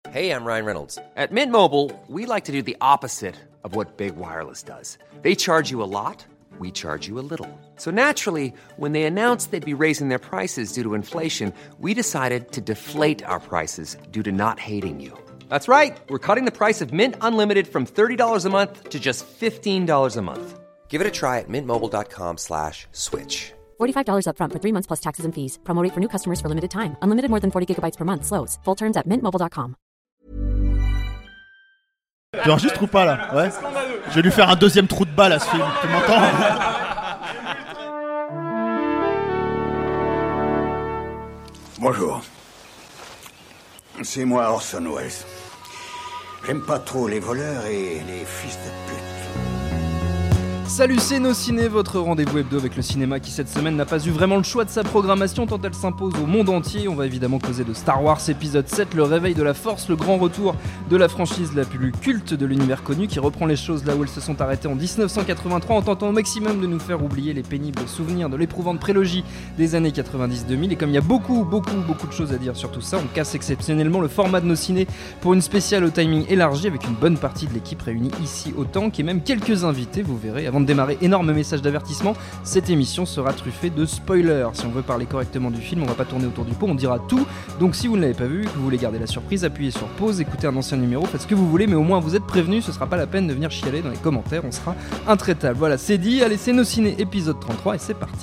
Hey, I'm Ryan Reynolds. At Mint Mobile, we like to do the opposite of what Big Wireless does. They charge you a lot, we charge you a little. So naturally, when they announced they'd be raising their prices due to inflation, we decided to deflate our prices due to not hating you. That's right. We're cutting the price of Mint Unlimited from $30 a month to just $15 a month. Give it a try at mintmobile.com/switch. $45 up front for 3 months plus taxes and fees. Promo rate for new customers for limited time. Unlimited more than 40 gigabytes per month. Slows full terms at mintmobile.com. Tu enregistres ou pas là? Ouais. Je vais lui faire un deuxième trou de balle à ce film. Tu m'entends? Bonjour. C'est moi Orson Welles. J'aime pas trop les voleurs et les fils de pute. Salut, c'est Nos Ciné, votre rendez-vous hebdo avec le cinéma qui cette semaine n'a pas eu vraiment le choix de sa programmation tant elle s'impose au monde entier. On va évidemment causer de Star Wars épisode 7, le réveil de la force, le grand retour de la franchise la plus culte de l'univers connu qui reprend les choses là où elles se sont arrêtées en 1983 en tentant au maximum de nous faire oublier les pénibles souvenirs de l'éprouvante prélogie des années 90-2000. Et comme il y a beaucoup de choses à dire sur tout ça, on casse exceptionnellement le format de Nos Ciné pour une spéciale au timing élargi avec une bonne partie de l'équipe réunie ici au Tank et même quelques invités, vous verrez. Avant de démarrer, énorme message d'avertissement, cette émission sera truffée de spoilers. Si on veut parler correctement du film, on va pas tourner autour du pot, on dira tout. Donc si vous ne l'avez pas vu, que vous voulez garder la surprise, appuyez sur pause, écoutez un ancien numéro, faites ce que vous voulez, mais au moins vous êtes prévenus, ce sera pas la peine de venir chialer dans les commentaires, on sera intraitable. Voilà, c'est dit, allez, c'est Nos Ciné épisode 33 et c'est parti.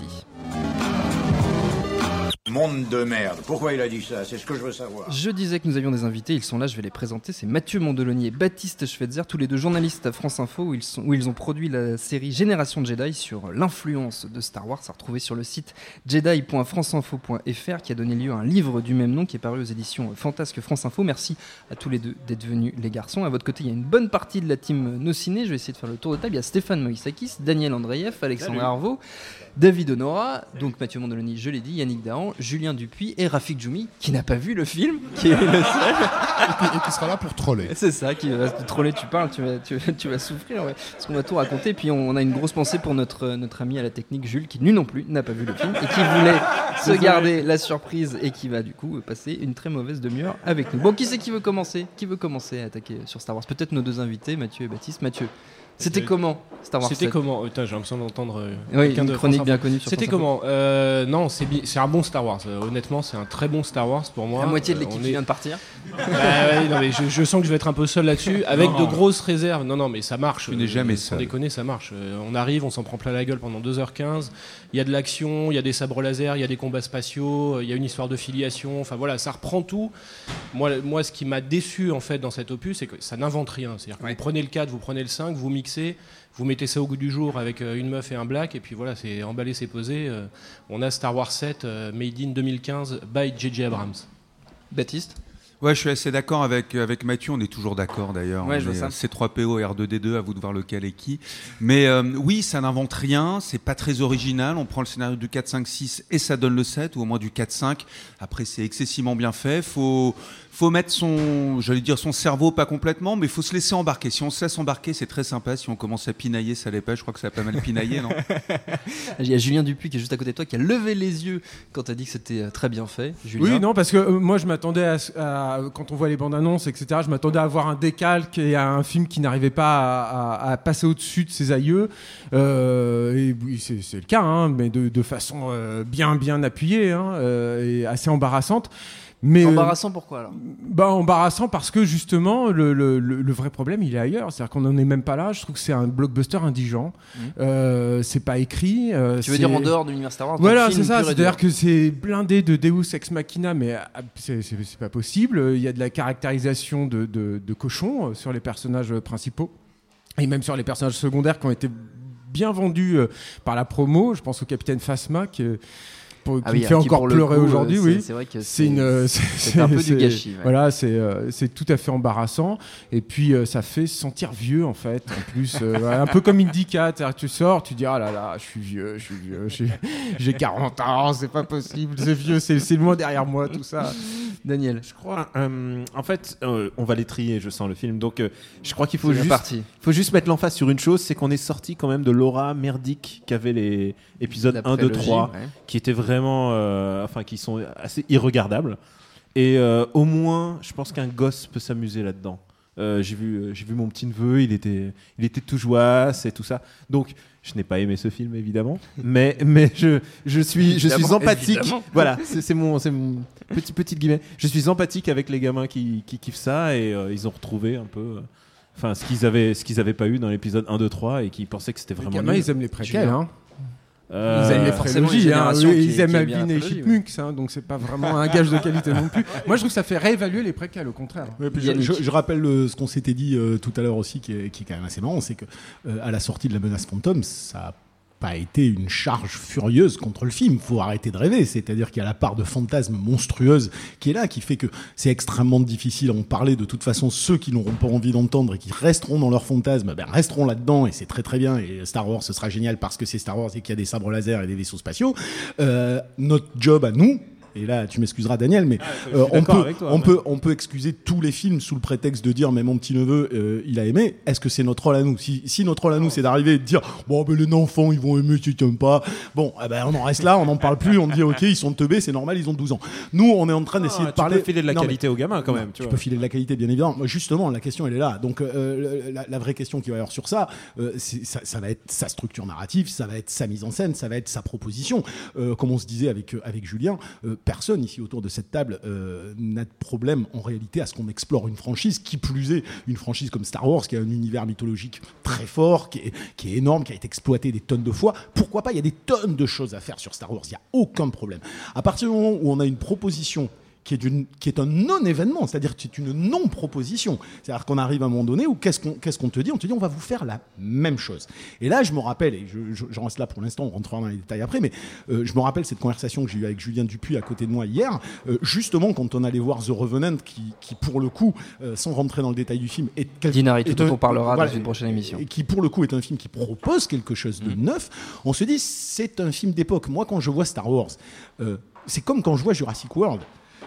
Monde de merde. Pourquoi il a dit ça? C'est ce que je veux savoir. Je disais que nous avions des invités, ils sont là, je vais les présenter. C'est Mathieu Mandeloni et Baptiste Schweitzer, tous les deux journalistes à France Info, où ils ont produit la série Génération de Jedi sur l'influence de Star Wars, à retrouver sur le site jedi.franceinfo.fr, qui a donné lieu à un livre du même nom qui est paru aux éditions Fantasque France Info. Merci à tous les deux d'être venus, les garçons. À votre côté, il y a une bonne partie de la team Nos Ciné. Je vais essayer de faire le tour de table. Il y a Stéphane Moïsakis, Daniel Andreev, Alexandre Arvaux, David Honora, donc Mathieu Mandeloni, je l'ai dit, Yannick Dahan, Julien Dupuis et Rafik Djoumi, qui n'a pas vu le film, qui est le seul. Et qui sera là pour troller. C'est ça, qui va te troller, tu parles, tu vas souffrir, ouais. Parce qu'on va tout raconter. Puis on a une grosse pensée pour notre ami à la technique, Jules, qui lui non plus n'a pas vu le film et qui voulait se garder la surprise et qui va du coup passer une très mauvaise demi-heure avec nous. Bon, qui c'est qui veut commencer à attaquer sur Star Wars? Peut-être nos deux invités, Mathieu et Baptiste. Mathieu, c'était comment Star Wars 7? C'était comment? J'ai l'impression d'entendre quelqu'un de chronique bien connue sur C'était comment? Non, c'est un bon Star Wars. Honnêtement, c'est un très bon Star Wars pour moi. La moitié de l'équipe vient de partir. Ouais, non, mais je sens que je vais être un peu seul là-dessus, avec de grosses réserves. Non, mais ça marche. Tu n'es jamais sans seul. déconner, ça marche. On arrive, on s'en prend plein la gueule pendant 2h15. Il y a de l'action, il y a des sabres laser, il y a des combats spatiaux, il y a une histoire de filiation. Enfin voilà, ça reprend tout. Moi, ce qui m'a déçu en fait dans cet opus, c'est que ça n'invente rien. C'est-à-dire que vous prenez le 4, vous prenez le 5, vous mixez. Vous mettez ça au goût du jour avec une meuf et un black, et puis voilà, c'est emballé, c'est posé. On a Star Wars 7, made in 2015, by J.J. Abrams. Baptiste? Ouais, je suis assez d'accord avec Mathieu, on est toujours d'accord d'ailleurs. Ouais, je vois ça. C3PO, R2D2, à vous de voir lequel est qui. Mais oui, ça n'invente rien, c'est pas très original. On prend le scénario du 4, 5, 6 et ça donne le 7, ou au moins du 4, 5. Après, c'est excessivement bien fait. Faut mettre son cerveau, pas complètement, mais il faut se laisser embarquer. Si on se laisse embarquer, c'est très sympa. Si on commence à pinailler, ça l'est pas. Je crois que ça a pas mal pinaillé, non? Il y a Julien Dupuis qui est juste à côté de toi, qui a levé les yeux quand tu as dit que c'était très bien fait. Julien. Oui, non, parce que moi je m'attendais à quand on voit les bandes annonces, etc., je m'attendais à avoir un décalque et à un film qui n'arrivait pas à passer au-dessus de ses aïeux. Et oui, c'est le cas, hein, mais de façon bien appuyée, hein, et assez embarrassante. Mais embarrassant pourquoi alors? Embarrassant parce que justement le vrai problème il est ailleurs, c'est-à-dire qu'on n'en est même pas là. Je trouve que c'est un blockbuster indigent. C'est pas écrit. Tu veux dire en dehors de l'univers Star Wars? Voilà, c'est ça. C'est-à-dire que c'est blindé de Deus Ex Machina, mais c'est pas possible. Il y a de la caractérisation de cochons sur les personnages principaux et même sur les personnages secondaires qui ont été bien vendus par la promo. Je pense au capitaine Phasma qui me fait encore pleurer aujourd'hui. Oui, c'est vrai que c'est un peu du gâchis. Ouais. Voilà, c'est tout à fait embarrassant. Et puis ça fait se sentir vieux en fait. En plus, un peu comme Indica. Tu sors, tu dis ah là là, je suis vieux, j'ai 40 ans, c'est pas possible, c'est vieux, c'est loin derrière moi tout ça. Daniel, je crois. En fait, on va les trier. Je sens le film. Donc, je crois qu'il faut juste mettre l'emphase sur une chose, c'est qu'on est sorti quand même de l'aura merdique qu'avaient les épisodes 1, 2, 3, qui étaient vraiment, qui sont assez irregardables. Et au moins, je pense qu'un gosse peut s'amuser là-dedans. J'ai vu mon petit neveu, il était tout jouasse et tout ça. Donc je n'ai pas aimé ce film évidemment, mais je suis empathique. Évidemment. Voilà, c'est mon petite guillemets. Je suis empathique avec les gamins qui kiffent ça et ils ont retrouvé un peu ce qu'ils avaient pas eu dans l'épisode 1, 2, 3 et qui pensaient que c'était vraiment. Les gamins, nul. ils aiment les préquels, hein. Ils aiment les prélogies, ils aiment Alvin et Chipmunks, donc c'est pas vraiment un gage de qualité non plus. Moi je trouve que ça fait réévaluer les préquels, au contraire. Ouais, je rappelle ce qu'on s'était dit tout à l'heure aussi, qui est quand même assez marrant, c'est que à la sortie de La Menace Fantôme, ça a pas été une charge furieuse contre le film. Faut arrêter de rêver. C'est-à-dire qu'il y a la part de fantasme monstrueuse qui est là, qui fait que c'est extrêmement difficile à en parler. De toute façon, ceux qui n'auront pas envie d'entendre et qui resteront dans leur fantasme, resteront là-dedans et c'est très très bien. Et Star Wars, ce sera génial parce que c'est Star Wars et qu'il y a des sabres laser et des vaisseaux spatiaux. Notre job à nous, et là tu m'excuseras Daniel, mais on peut excuser tous les films sous le prétexte de dire mais mon petit neveu il a aimé. Est-ce que c'est notre rôle à nous? Si notre rôle à nous c'est d'arriver et de dire bon les enfants ils vont aimer, tu t'aimes pas, bon on en reste là, on n'en parle plus, on dit ok ils sont teubés, c'est normal, ils ont 12 ans. Nous on est en train d'essayer de parler. Tu peux filer de la qualité aux gamins quand même. Tu peux filer de la qualité bien évidemment. Justement la question elle est là. Donc la vraie question qu'il va y avoir sur ça, ça va être sa structure narrative, ça va être sa mise en scène, ça va être sa proposition. Comme on se disait avec Julien, personne ici autour de cette table n'a de problème en réalité à ce qu'on explore une franchise, qui plus est une franchise comme Star Wars qui a un univers mythologique très fort, qui est énorme, qui a été exploité des tonnes de fois. Pourquoi pas? Il y a des tonnes de choses à faire sur Star Wars, il n'y a aucun problème. À partir du moment où on a une proposition qui est un non-événement, c'est-à-dire que c'est une non-proposition. C'est-à-dire qu'on arrive à un moment donné où qu'est-ce qu'on te dit? On te dit on va vous faire la même chose. Et là, je me rappelle, et j'en reste là pour l'instant, on rentrera dans les détails après, mais je me rappelle cette conversation que j'ai eue avec Julien Dupuis à côté de moi hier, justement quand on allait voir The Revenant, qui pour le coup, sans rentrer dans le détail du film, Dinari, tout on parlera dans une prochaine émission. Et qui pour le coup est un film qui propose quelque chose de neuf. On se dit c'est un film d'époque. Moi, quand je vois Star Wars, c'est comme quand je vois Jurassic World.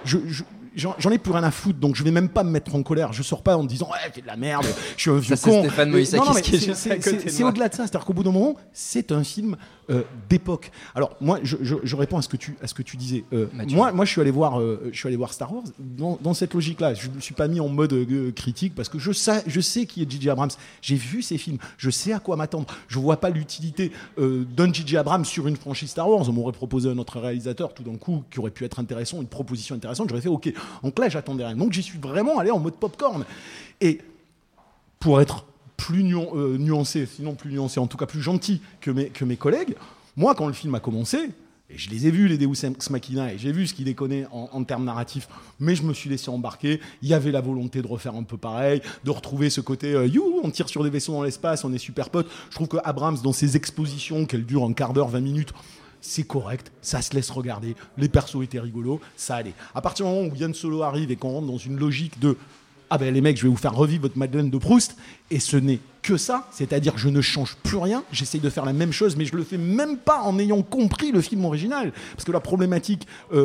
J'en ai plus rien à foutre, donc je vais même pas me mettre en colère. Je sors pas en me disant ouais c'est de la merde, je suis un vieux con. C'est Stéphane Moïsakis qui est juste à côté de moi. C'est au-delà de ça, c'est-à-dire qu'au bout d'un moment, c'est un film d'époque. Alors moi, je réponds à ce que tu disais. Moi, je suis allé voir Star Wars dans cette logique-là. Je me suis pas mis en mode critique parce que je sais qui est J.J. Abrams. J'ai vu ces films, je sais à quoi m'attendre. Je vois pas l'utilité d'un J.J. Abrams sur une franchise Star Wars. On m'aurait proposé un autre réalisateur tout d'un coup qui aurait pu être intéressant, une proposition intéressante. J'aurais fait ok. Donc là, j'attendais rien. Donc j'y suis vraiment allé en mode popcorn. Et pour être plus nuancé, sinon plus nuancé, en tout cas plus gentil que mes collègues, moi, quand le film a commencé, et je les ai vus, les Deus Ex Machina, et j'ai vu ce qu'il déconnait en termes narratifs, mais je me suis laissé embarquer. Il y avait la volonté de refaire un peu pareil, de retrouver ce côté on tire sur des vaisseaux dans l'espace, on est super potes. Je trouve que Abrams, dans ses expositions, qu'elles durent un quart d'heure, 20 minutes, c'est correct, ça se laisse regarder, les persos étaient rigolos, ça allait. À partir du moment où Yann Solo arrive et qu'on rentre dans une logique de les mecs, je vais vous faire revivre votre Madeleine de Proust, et ce n'est que ça, c'est-à-dire que je ne change plus rien, j'essaye de faire la même chose, mais je le fais même pas en ayant compris le film original. Parce que la problématique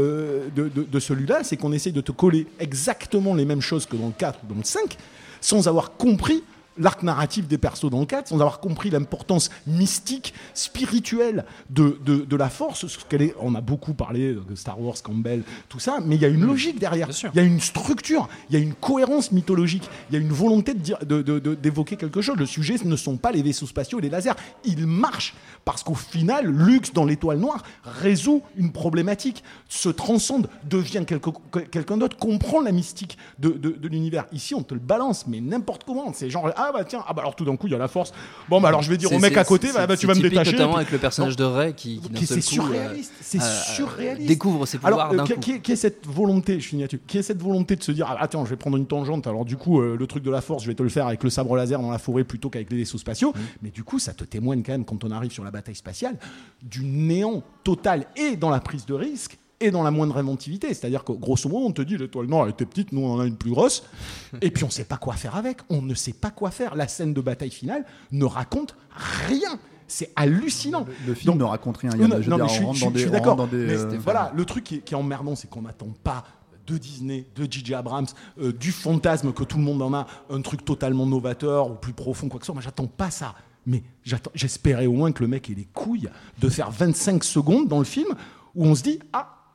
de celui-là, c'est qu'on essaye de te coller exactement les mêmes choses que dans le 4 ou dans le 5, sans avoir compris l'arc narratif des persos dans le 4, sans avoir compris l'importance mystique, spirituelle de la force, ce qu'elle est. On a beaucoup parlé de Star Wars, Campbell, tout ça, mais il y a une logique derrière, il y a une structure, il y a une cohérence mythologique, il y a une volonté d'évoquer quelque chose. Le sujet ne sont pas les vaisseaux spatiaux et les lasers, ils marchent, parce qu'au final, Lux, dans l'Étoile Noire, résout une problématique, se transcende, devient quelqu'un d'autre, comprend la mystique de l'univers. Ici, on te le balance, mais n'importe comment, c'est genre... alors tout d'un coup il y a la force. Alors je vais dire au mec à côté, tu vas me détacher. Notamment avec le personnage de Rey qui c'est surréaliste, découvre ses pouvoirs d'un coup. Qui est cette volonté, je finis là-dessus, qui est cette volonté de se dire attends, je vais prendre une tangente. Alors du coup le truc de la force, je vais te le faire avec le sabre laser dans la forêt plutôt qu'avec les vaisseaux spatiaux. Mais du coup ça te témoigne quand même, quand on arrive sur la bataille spatiale, du néant total et dans la prise de risque et dans la moindre inventivité. C'est-à-dire que grosso modo on te dit l'étoile noire elle était petite, nous on en a une plus grosse, et puis on sait pas quoi faire avec, on ne sait pas quoi faire. La scène de bataille finale ne raconte rien. C'est hallucinant. Le film ne raconte rien. Je suis d'accord. Voilà, le truc qui est emmerdant, c'est qu'on n'attend pas de Disney, de J.J. Abrams, du fantasme que tout le monde en a, un truc totalement novateur ou plus profond, quoi que ce soit. Moi, j'attends pas ça. Mais j'espérais au moins que le mec ait les couilles de faire 25 secondes dans le film où on se dit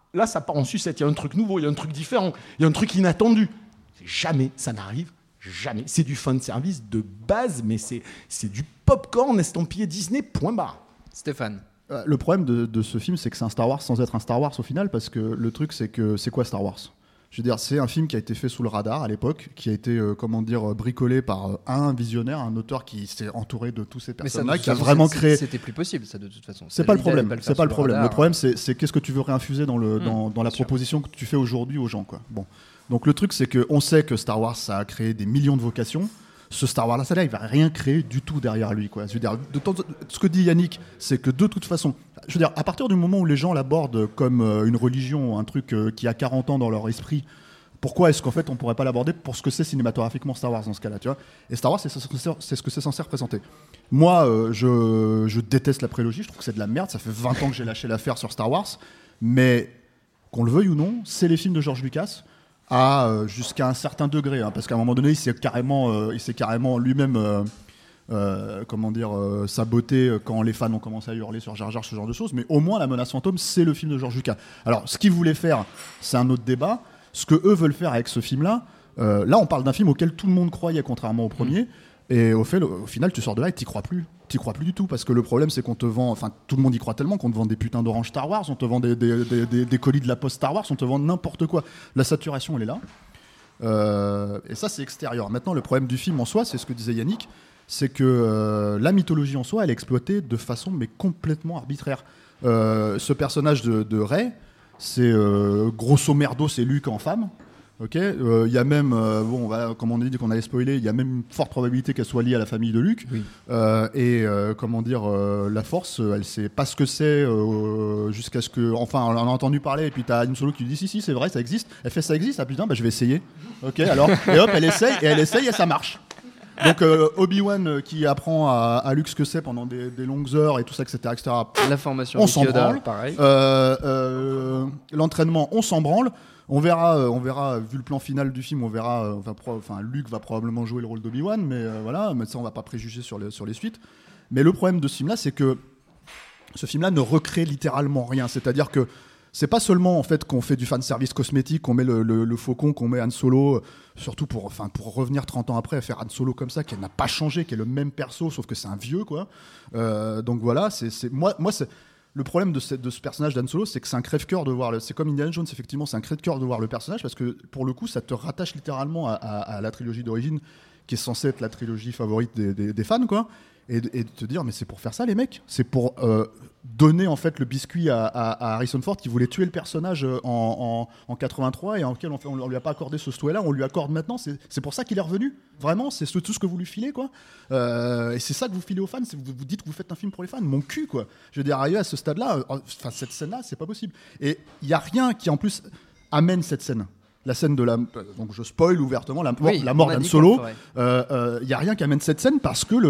là, ça part en sucette. Il y a un truc nouveau, il y a un truc différent, il y a un truc inattendu. Jamais ça n'arrive. Jamais. C'est du fan service de base, mais c'est du popcorn estampillé Disney, point barre. Stéphane. Le problème de ce film, c'est que c'est un Star Wars sans être un Star Wars au final, parce que le truc, c'est que c'est quoi Star Wars ? Je veux dire, c'est un film qui a été fait sous le radar à l'époque, qui a été, bricolé par un visionnaire, un auteur qui s'est entouré de tous ces personnages, qui a vraiment créé. C'était plus possible, ça, de toute façon. C'est pas le problème. C'est pas le problème. Le problème, c'est qu'est-ce que tu veux réinfuser dans la proposition que tu fais aujourd'hui aux gens, quoi. Bon. Donc le truc, c'est qu'on sait que Star Wars, ça a créé des millions de vocations. Ce Star Wars là, il va rien créer du tout derrière lui, quoi. Je veux dire, ce que dit Yannick, c'est que de toute façon, je veux dire, à partir du moment où les gens l'abordent comme une religion, un truc qui a 40 ans dans leur esprit, pourquoi est-ce qu'en fait on pourrait pas l'aborder pour ce que c'est cinématographiquement Star Wars dans ce cas-là, tu vois ? Et Star Wars, c'est ce que c'est censé représenter. Moi, je déteste la prélogie, je trouve que c'est de la merde. Ça fait 20 ans que j'ai lâché l'affaire sur Star Wars, mais qu'on le veuille ou non, c'est les films de George Lucas. Jusqu'à un certain degré, hein, parce qu'à un moment donné, il s'est carrément lui-même saboté quand les fans ont commencé à hurler sur Jar Jar, ce genre de choses. Mais au moins, La Menace Fantôme, c'est le film de George Lucas. Alors, ce qu'ils voulaient faire, c'est un autre débat. Ce que eux veulent faire avec ce film-là, là, on parle d'un film auquel tout le monde croyait, contrairement au premier. Et au final, tu sors de là et t'y crois plus. T'y crois plus du tout, parce que le problème, c'est qu'on te vend, enfin, tout le monde y croit tellement qu'on te vend des putains d'orange Star Wars, on te vend des colis de la Poste Star Wars, on te vend n'importe quoi. La saturation, elle est là. Et ça, c'est extérieur. Maintenant, le problème du film en soi, c'est ce que disait Yannick, c'est que la mythologie en soi, elle est exploitée de façon mais complètement arbitraire. Ce personnage de Rey, c'est grosso merdo, c'est Luke en femme. Ok, il y a même, comme on a dit qu'on allait spoiler, il y a même une forte probabilité qu'elle soit liée à la famille de Luke. Oui. La Force, elle sait pas ce que c'est jusqu'à ce que, enfin, on en a entendu parler. Et puis t'as une solo qui lui dit si, c'est vrai, ça existe. Elle fait ça existe. Ah putain, je vais essayer. Ok, alors et hop, elle essaye et ça marche. Donc Obi-Wan qui apprend à Luke ce que c'est pendant des longues heures et tout ça, etc. La formation. On s'en Yoda, branle. Pareil. L'entraînement, on s'en branle. On verra, vu le plan final du film, on verra. Luke va probablement jouer le rôle d'Obi-Wan, mais voilà, mais ça on va pas préjuger sur les suites. Mais le problème de ce film-là, c'est que ce film-là ne recrée littéralement rien. C'est-à-dire que c'est pas seulement en fait qu'on fait du fan service cosmétique, qu'on met le faucon, qu'on met Han Solo, surtout pour revenir 30 ans après à faire Han Solo comme ça, qui n'a pas changé, qui est le même perso, sauf que c'est un vieux, quoi. Donc voilà, moi c'est. Le problème de ce personnage d'Han Solo, c'est que c'est un crève-cœur de voir c'est comme Indiana Jones, effectivement, c'est un crève-cœur de voir le personnage, parce que pour le coup, ça te rattache littéralement à la trilogie d'origine, qui est censée être la trilogie favorite des fans, quoi. Et de te dire, mais c'est pour faire ça, les mecs. C'est pour donner en fait le biscuit à Harrison Ford, qui voulait tuer le personnage en 83 et en lequel on lui a pas accordé ce souhait-là, on lui accorde maintenant. C'est pour ça qu'il est revenu. Vraiment, c'est tout ce que vous lui filez, quoi. Et c'est ça que vous filez aux fans. Vous dites que vous faites un film pour les fans. Mon cul, quoi. Je veux dire, arrivé à ce stade-là, cette scène-là, c'est pas possible. Et il y a rien qui en plus amène cette scène. La scène de donc je spoil ouvertement la mort d'Han Solo. Il y a rien qui amène cette scène parce que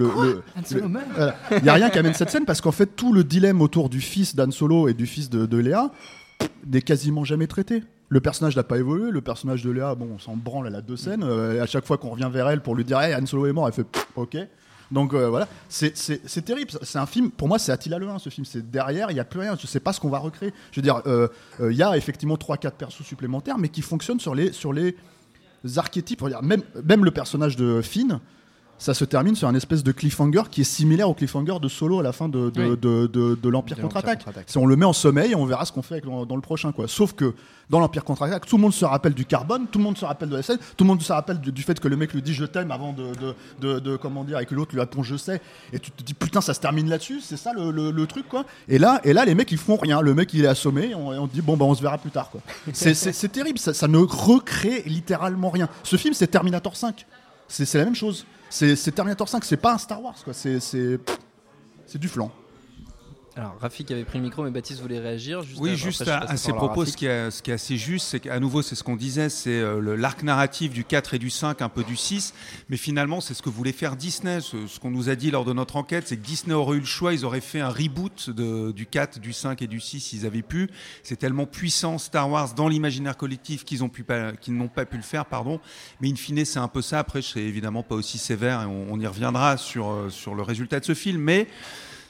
il y a rien qui amène cette scène parce qu'en fait tout le dilemme autour du fils d'Han Solo et du fils de Léa n'est quasiment jamais traité. Le personnage n'a pas évolué. Le personnage de Léa, on s'en branle, elle a 2 scènes. À chaque fois qu'on revient vers elle pour lui dire hey, Han Solo est mort, elle fait ok. Donc voilà, c'est terrible. C'est un film, pour moi, c'est Attila le 1, ce film. C'est derrière, il n'y a plus rien. Je ne sais pas ce qu'on va recréer. Je veux dire, il y a effectivement 3-4 persos supplémentaires, mais qui fonctionnent sur les archétypes. Même le personnage de Finn, ça se termine sur un espèce de cliffhanger qui est similaire au cliffhanger de Solo à la fin de l'Empire contre-attaque. Si on le met en sommeil et on verra ce qu'on fait dans le prochain, quoi. Sauf que dans l'Empire contre-attaque, tout le monde se rappelle du carbone, tout le monde se rappelle de la scène, tout le monde se rappelle du fait que le mec lui dit je t'aime avant de comment dire, et que l'autre lui répond je sais, et tu te dis putain ça se termine là-dessus, c'est ça le truc, quoi. Et là les mecs ils font rien, le mec il est assommé et on dit bon on se verra plus tard, quoi. C'est terrible, ça ne recrée littéralement rien. Ce film c'est Terminator 5, c'est la même chose. C'est Terminator 5, c'est pas un Star Wars, quoi. C'est du flan. Alors, Rafik avait pris le micro, mais Baptiste voulait réagir. Juste à ces propos, ce qui est assez juste, c'est qu'à nouveau, c'est ce qu'on disait, c'est l'arc narratif du 4 et du 5, un peu du 6, mais finalement, c'est ce que voulait faire Disney. Ce qu'on nous a dit lors de notre enquête, c'est que Disney aurait eu le choix, ils auraient fait un reboot du 4, du 5 et du 6 s'ils avaient pu. C'est tellement puissant, Star Wars, dans l'imaginaire collectif qu'ils n'ont pas pu le faire, pardon. Mais in fine, c'est un peu ça. Après, je serai évidemment pas aussi sévère, et on y reviendra sur le résultat de ce film, mais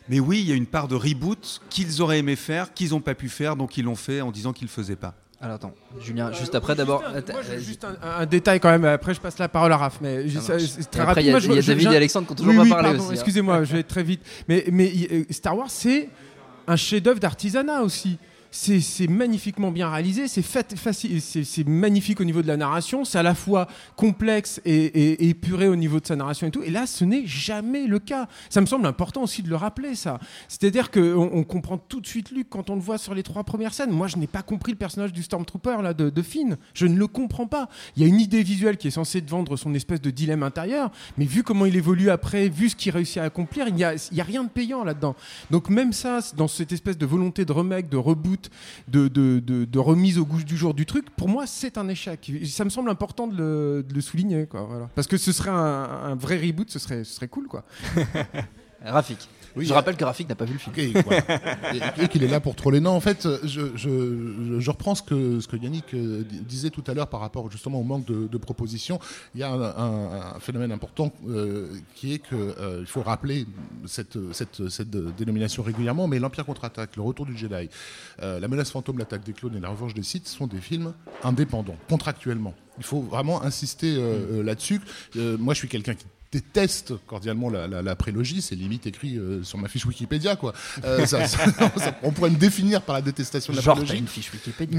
Mais oui, il y a une part de reboot qu'ils auraient aimé faire, qu'ils n'ont pas pu faire, donc ils l'ont fait en disant qu'ils ne le faisaient pas. Alors attends, Julien, juste après d'abord. Juste un détail quand même, après je passe la parole à Raph. Mais c'est très après, rapide. Il y a David et Alexandre qui ont toujours pas parlé pardon, aussi. Excusez-moi, je vais être très vite. Mais Star Wars, c'est un chef-d'œuvre d'artisanat aussi. C'est magnifiquement bien réalisé, c'est magnifique au niveau de la narration, c'est à la fois complexe et épuré au niveau de sa narration et tout. Et là, ce n'est jamais le cas. Ça me semble important aussi de le rappeler, ça. C'est-à-dire qu'on comprend tout de suite Luke quand on le voit sur les 3 premières scènes. Moi, je n'ai pas compris le personnage du Stormtrooper là, de Finn. Je ne le comprends pas. Il y a une idée visuelle qui est censée te vendre son espèce de dilemme intérieur, mais vu comment il évolue après, vu ce qu'il réussit à accomplir, il n'y a rien de payant là-dedans. Donc même ça, dans cette espèce de volonté de remake, de reboot, de remise au goût du jour du truc, pour moi c'est un échec. Ça me semble important de le souligner, quoi, voilà. Parce que ce serait un vrai reboot, ce serait cool, quoi. Rafik. Oui, je rappelle que Rafik n'a pas vu le film. Okay, voilà. et qu'il est là pour troller. Non, en fait, je reprends ce que Yannick disait tout à l'heure par rapport justement au manque de propositions. Il y a un phénomène important qui est qu'il faut rappeler cette dénomination régulièrement, mais l'Empire contre-attaque, le Retour du Jedi, La menace fantôme, l'attaque des clones et La revanche des Sith sont des films indépendants, contractuellement. Il faut vraiment insister là-dessus. Moi, je suis quelqu'un qui déteste cordialement la prélogie, c'est limite écrit sur ma fiche Wikipédia, quoi. On pourrait me définir par la détestation de la prélogie. T'as une fiche Wikipédia.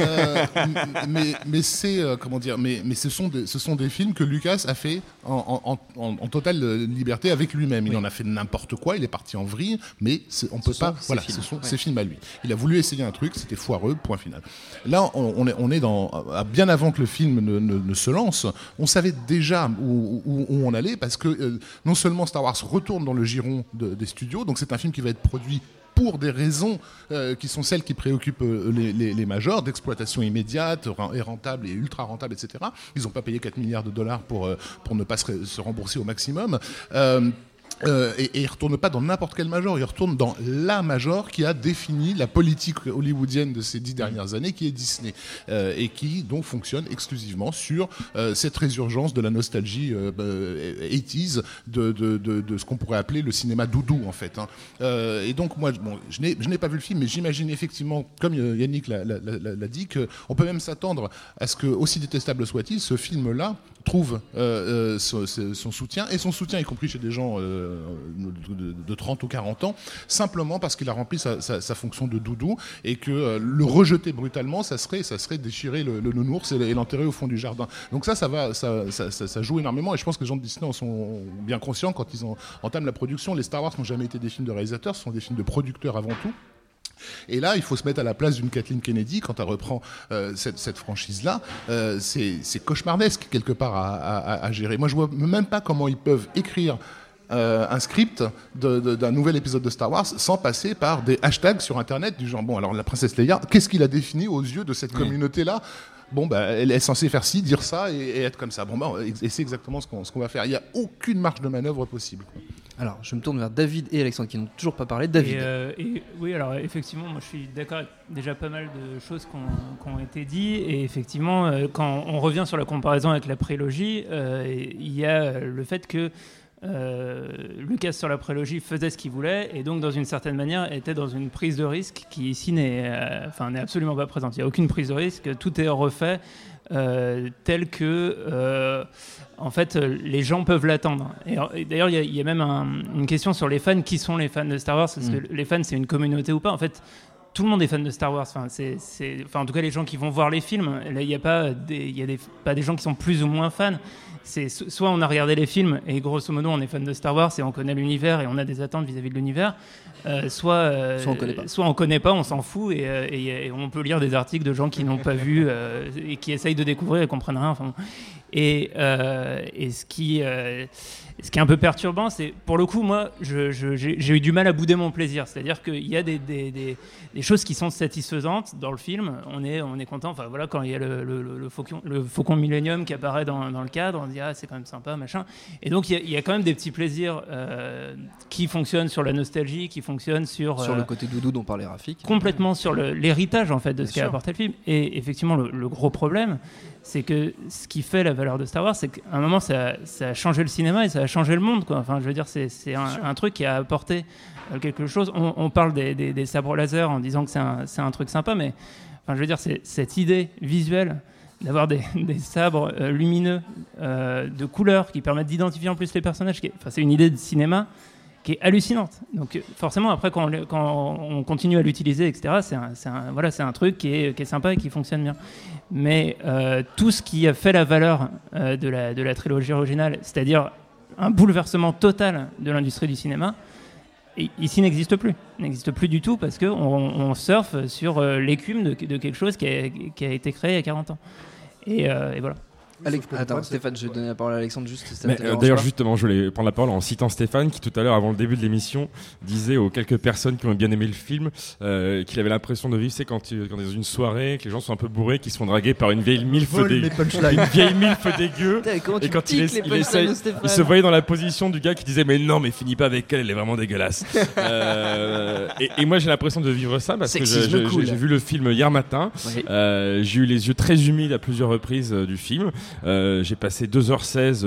Mais c'est comment dire, mais ce sont des films que Lucas a fait en totale liberté avec lui-même. Il en a fait n'importe quoi, il est parti en vrille, mais on peut pas. Voilà, ce sont ses films à lui. Il a voulu essayer un truc, c'était foireux, point final. Là, on est bien avant que le film ne se lance, on savait déjà où on allait. Parce que non seulement Star Wars retourne dans le giron des studios, donc c'est un film qui va être produit pour des raisons qui sont celles qui préoccupent les majors, d'exploitation immédiate et rentable et ultra rentable, etc. Ils n'ont pas payé 4 milliards de dollars pour ne pas se rembourser au maximum. Et il ne retourne pas dans n'importe quel major, il retourne dans la major qui a défini la politique hollywoodienne de ces 10 dernières années, qui est Disney, et qui donc fonctionne exclusivement sur cette résurgence de la nostalgie 80s, de ce qu'on pourrait appeler le cinéma doudou, en fait. Et donc moi, je n'ai pas vu le film, mais j'imagine effectivement, comme Yannick l'a dit, qu'on peut même s'attendre à ce que, aussi détestable soit-il, ce film-là trouve son soutien, et son soutien y compris chez des gens de 30 ou 40 ans, simplement parce qu'il a rempli sa fonction de doudou, et que le rejeter brutalement, ça serait déchirer le nounours et l'enterrer au fond du jardin. Donc ça joue énormément, et je pense que les gens de Disney en sont bien conscients quand ils entament la production. Les Star Wars n'ont jamais été des films de réalisateurs, ce sont des films de producteurs avant tout. Et là, il faut se mettre à la place d'une Kathleen Kennedy quand elle reprend cette franchise-là. C'est cauchemardesque quelque part à gérer. Moi, je vois même pas comment ils peuvent écrire un script d'un nouvel épisode de Star Wars sans passer par des hashtags sur Internet du genre, bon, alors la princesse Leia, qu'est-ce qu'il a défini aux yeux de cette communauté-là ? Bon, elle est censée faire ci, dire ça et être comme ça. Bon, et c'est exactement ce qu'on va faire. Il n'y a aucune marge de manœuvre possible, quoi. Alors, je me tourne vers David et Alexandre qui n'ont toujours pas parlé. David. Oui, alors effectivement, moi je suis d'accord avec déjà pas mal de choses qui ont été dites. Et effectivement, quand on revient sur la comparaison avec la prélogie, il y a le fait que Lucas sur la prélogie faisait ce qu'il voulait, et donc dans une certaine manière était dans une prise de risque qui ici n'est absolument pas présente. Il n'y a aucune prise de risque, tout est refait tel que en fait les gens peuvent l'attendre. Et d'ailleurs il y a même une question sur les fans. Qui sont les fans de Star Wars? Parce que les fans, c'est une communauté ou pas? En fait, tout le monde est fan de Star Wars. En tout cas, les gens qui vont voir les films, il n'y a pas des gens qui sont plus ou moins fans. C'est soit on a regardé les films et grosso modo on est fan de Star Wars et on connaît l'univers et on a des attentes vis-à-vis de l'univers, soit on connaît pas, on s'en fout, et on peut lire des articles de gens qui n'ont pas vu et qui essayent de découvrir et comprennent rien. Enfin, et ce qui est un peu perturbant, c'est, pour le coup, moi, j'ai eu du mal à bouder mon plaisir. C'est-à-dire qu'il y a des choses qui sont satisfaisantes dans le film. On est content. Enfin voilà, quand il y a le faucon Millennium qui apparaît dans le cadre, on se dit c'est quand même sympa, machin. Et donc il y a quand même des petits plaisirs qui fonctionnent sur la nostalgie, qui fonctionnent sur le côté doudou dont parlait Rafik. Complètement sur l'héritage en fait de ce qu'a apporté le film. Et effectivement, le gros problème, c'est que ce qui fait la valeur de Star Wars, c'est qu'à un moment, ça a changé le cinéma et ça a changé le monde, quoi. Enfin, je veux dire, c'est un truc qui a apporté quelque chose. On parle des sabres laser en disant que c'est un truc sympa, mais enfin, je veux dire, c'est cette idée visuelle d'avoir des sabres lumineux de couleurs qui permettent d'identifier en plus les personnages. C'est une idée de cinéma qui est hallucinante. Donc forcément, après, quand on continue à l'utiliser, etc., c'est un truc qui est sympa et qui fonctionne bien. Mais tout ce qui a fait la valeur de la trilogie originale, c'est-à-dire un bouleversement total de l'industrie du cinéma, ici n'existe plus du tout, parce qu'on surfe sur l'écume de quelque chose qui a été créé il y a 40 ans. Et voilà. Attends, Stéphane, je vais donner la parole à Alexandre juste. D'ailleurs, justement, je voulais prendre la parole en citant Stéphane qui, tout à l'heure, avant le début de l'émission, disait aux quelques personnes qui ont bien aimé le film qu'il avait l'impression de vivre, c'est quand il est dans une soirée, que les gens sont un peu bourrés, qu'ils se font draguer par une vieille milf dégueu. Et quand il se voyait dans la position du gars qui disait mais non, mais finis pas avec elle est vraiment dégueulasse. Et moi, j'ai l'impression de vivre ça parce que j'ai vu le film hier matin. Oui. J'ai eu les yeux très humides à plusieurs reprises du film. J'ai passé 2h16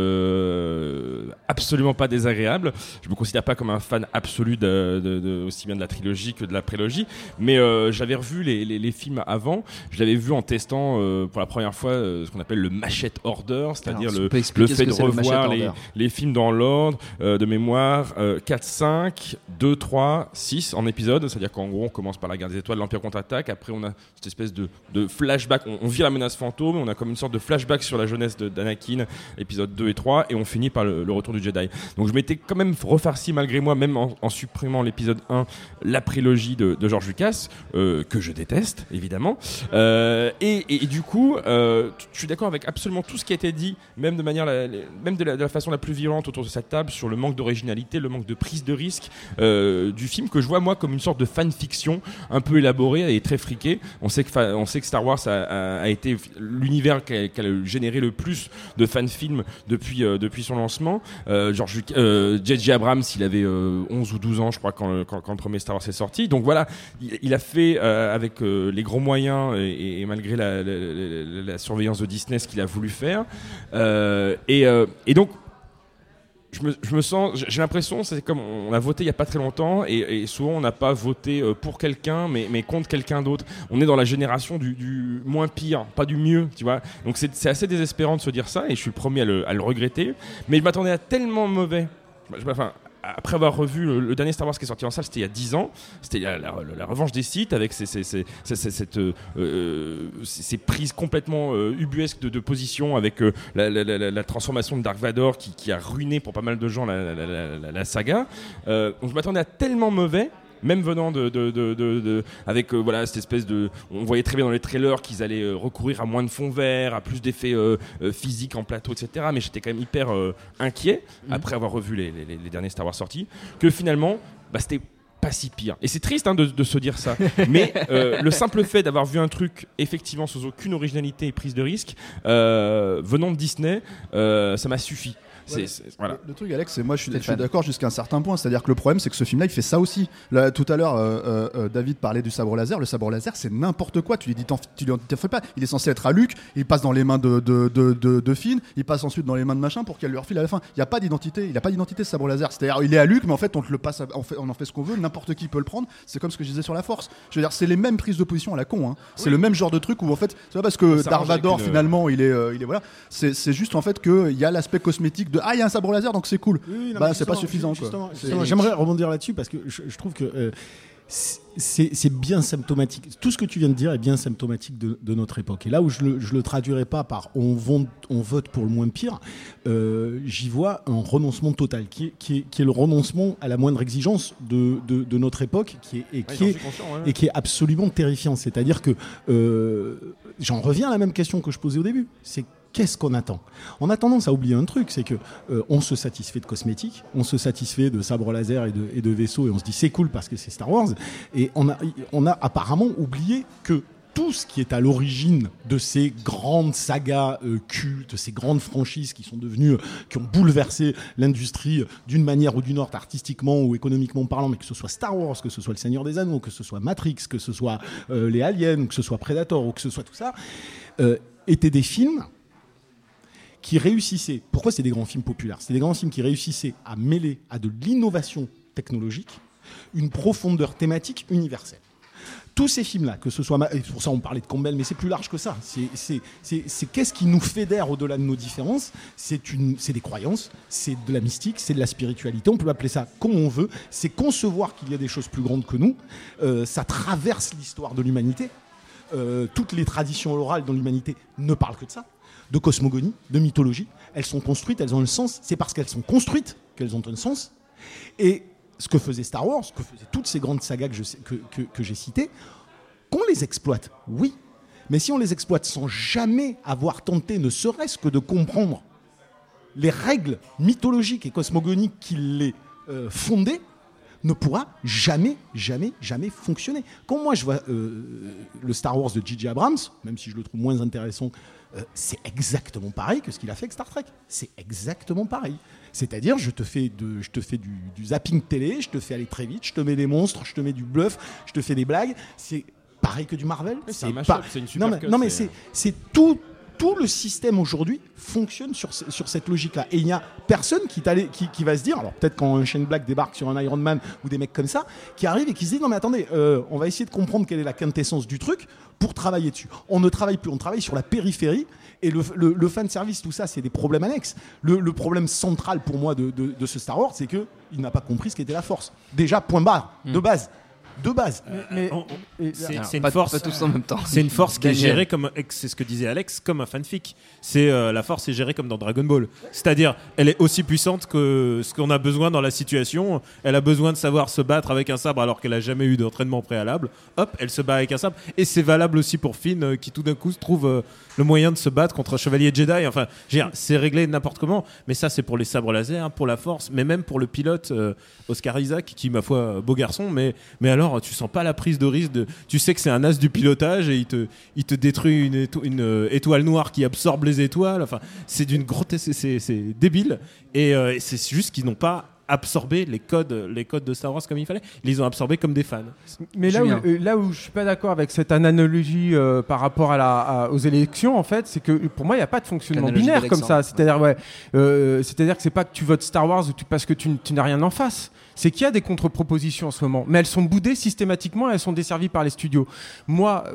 absolument pas désagréable. Je me considère pas comme un fan absolu aussi bien de la trilogie que de la prélogie, mais j'avais revu les films avant. Je l'avais vu en testant pour la première fois ce qu'on appelle le machette order, c'est-à-dire le fait de revoir les films dans l'ordre de mémoire 4, 5, 2, 3, 6 en épisode. C'est-à-dire qu'en gros on commence par la guerre des étoiles, l'Empire contre-attaque, après on a cette espèce de flashback, on vit la menace fantôme, on a comme une sorte de flashback sur la jeunesse d'Anakin, épisode 2 et 3, et on finit par le retour du Jedi. Donc je m'étais quand même refarci malgré moi, même en supprimant l'épisode 1, la prélogie de George Lucas, que je déteste évidemment, et du coup je suis d'accord avec absolument tout ce qui a été dit, même de manière même de la façon la plus violente autour de cette table, sur le manque d'originalité, le manque de prise de risque du film, que je vois moi comme une sorte de fanfiction un peu élaborée et très friquée. On sait que Star Wars a été l'univers qui a généré le plus de fan-films depuis son lancement. J.J. Abrams, il avait 11 ou 12 ans, je crois, quand le premier Star Wars est sorti. Donc voilà, il a fait avec les gros moyens et malgré la surveillance de Disney ce qu'il a voulu faire. Et donc, je me sens, j'ai l'impression, c'est comme on a voté il y a pas très longtemps et souvent on n'a pas voté pour quelqu'un mais contre quelqu'un d'autre. On est dans la génération du moins pire, pas du mieux, tu vois. Donc c'est assez désespérant de se dire ça et je suis le premier à le regretter. Mais je m'attendais à tellement mauvais. Après avoir revu le dernier Star Wars qui est sorti en salle, c'était il y a 10 ans, c'était la revanche des Sith avec ces prises complètement ubuesques de position avec la transformation de Dark Vador qui a ruiné pour pas mal de gens la saga. Donc je m'attendais à tellement mauvais, même venant avec voilà cette espèce de, on voyait très bien dans les trailers qu'ils allaient recourir à moins de fond vert, à plus d'effets physiques en plateau, etc. Mais j'étais quand même hyper inquiet après avoir revu les derniers Star Wars sortis, que finalement c'était pas si pire. Et c'est triste de se dire ça, mais le simple fait d'avoir vu un truc effectivement sans aucune originalité et prise de risque venant de Disney, ça m'a suffi. Voilà. Le truc, Alex, c'est moi je suis d'accord jusqu'à un certain point, c'est-à-dire que le problème c'est que ce film-là il fait ça aussi. Là, tout à l'heure David parlait du sabre laser. Le sabre laser c'est n'importe quoi, tu lui fais pas, il est censé être à Luke, il passe dans les mains de Finn, il passe ensuite dans les mains de machin pour qu'elle lui refile à la fin. Il n'y a pas d'identité, ce sabre laser, c'est-à-dire il est à Luke mais en fait on te le passe, on en fait ce qu'on veut, n'importe qui peut le prendre. C'est comme ce que je disais sur la Force, je veux dire c'est les mêmes prises de position à la con, hein. C'est le même genre de truc où en fait c'est pas parce que Darth Vader finalement il est voilà, c'est juste en fait qu'il y a l'aspect cosmétique il y a un sabre laser donc c'est cool. Oui, c'est pas suffisant quoi. J'aimerais rebondir là-dessus parce que je trouve que c'est bien symptomatique. Tout ce que tu viens de dire est bien symptomatique de notre époque. Et là où je le traduirais pas par on vote pour le moins pire, j'y vois un renoncement total qui est le renoncement à la moindre exigence de notre époque qui est absolument terrifiant. C'est-à-dire que j'en reviens à la même question que je posais au début. C'est qu'est-ce qu'on attend ? On a tendance à oublier un truc, c'est que on se satisfait de cosmétiques, on se satisfait de sabres laser et de vaisseaux, et on se dit c'est cool parce que c'est Star Wars. Et on a apparemment oublié que tout ce qui est à l'origine de ces grandes sagas cultes, ces grandes franchises qui sont devenues, qui ont bouleversé l'industrie d'une manière ou d'une autre, artistiquement ou économiquement parlant, mais que ce soit Star Wars, que ce soit Le Seigneur des Anneaux, que ce soit Matrix, que ce soit les Aliens, ou que ce soit Predator, ou que ce soit tout ça, étaient des films qui réussissaient. Pourquoi c'est des grands films populaires ? C'est des grands films qui réussissaient à mêler à de l'innovation technologique une profondeur thématique universelle. Tous ces films-là, que ce soit... Et pour ça, on parlait de Campbell, mais c'est plus large que ça. C'est qu'est-ce qui nous fédère au-delà de nos différences ? C'est des croyances, c'est de la mystique, c'est de la spiritualité. On peut appeler ça comme on veut. C'est concevoir qu'il y a des choses plus grandes que nous. Ça traverse l'histoire de l'humanité. Toutes les traditions orales dans l'humanité ne parlent que de ça. De cosmogonie, de mythologie. Elles sont construites, elles ont un sens. C'est parce qu'elles sont construites qu'elles ont un sens. Et ce que faisait Star Wars, ce que faisaient toutes ces grandes sagas que j'ai citées, qu'on les exploite, oui. Mais si on les exploite sans jamais avoir tenté, ne serait-ce que de comprendre les règles mythologiques et cosmogoniques qui les fondaient, ne pourra jamais fonctionner. Quand moi je vois le Star Wars de J.J. Abrams, même si je le trouve moins intéressant, c'est exactement pareil que ce qu'il a fait avec Star Trek. C'est exactement pareil. C'est-à-dire, je te fais du zapping télé, je te fais aller très vite, je te mets des monstres, je te mets du bluff, je te fais des blagues. C'est pareil que du Marvel. C'est un mashup, c'est une super non, mais c'est tout le système aujourd'hui fonctionne sur cette logique-là. Et il n'y a personne qui va se dire, alors peut-être quand un Shane Black débarque sur un Iron Man ou des mecs comme ça, qui arrivent et qui se disent, non mais attendez, on va essayer de comprendre quelle est la quintessence du truc pour travailler dessus. On ne travaille plus, on travaille sur la périphérie. Et le fan service, tout ça, c'est des problèmes annexes. Le problème central pour moi de ce Star Wars, c'est qu'il n'a pas compris ce qu'était la force. Déjà, point barre, de base. C'est une force. Pas tous en même temps. C'est une force qui est gérée comme, c'est ce que disait Alex, comme un fanfic. C'est la force est gérée comme dans Dragon Ball. C'est-à-dire, elle est aussi puissante que ce qu'on a besoin dans la situation. Elle a besoin de savoir se battre avec un sabre alors qu'elle a jamais eu d'entraînement préalable. Hop, elle se bat avec un sabre. Et c'est valable aussi pour Finn qui tout d'un coup se trouve le moyen de se battre contre un chevalier Jedi. Enfin, c'est réglé n'importe comment. Mais ça, c'est pour les sabres laser, pour la force, mais même pour le pilote Oscar Isaac, qui ma foi beau garçon, mais alors tu sens pas la prise de risque tu sais que c'est un as du pilotage et il te détruit une étoile noire qui absorbe les étoiles. Enfin, c'est d'une c'est débile et c'est juste qu'ils n'ont pas absorber les codes de Star Wars comme il fallait. Ils les ont absorbés comme des fans. Mais là où je suis pas d'accord avec cette analogie par rapport aux élections, en fait, c'est que pour moi il n'y a pas de fonctionnement binaire comme ça. C'est-à-dire c'est-à-dire que c'est pas que tu votes Star Wars parce que tu n'as rien en face. C'est qu'il y a des contre-propositions en ce moment, mais elles sont boudées systématiquement et elles sont desservies par les studios. Moi,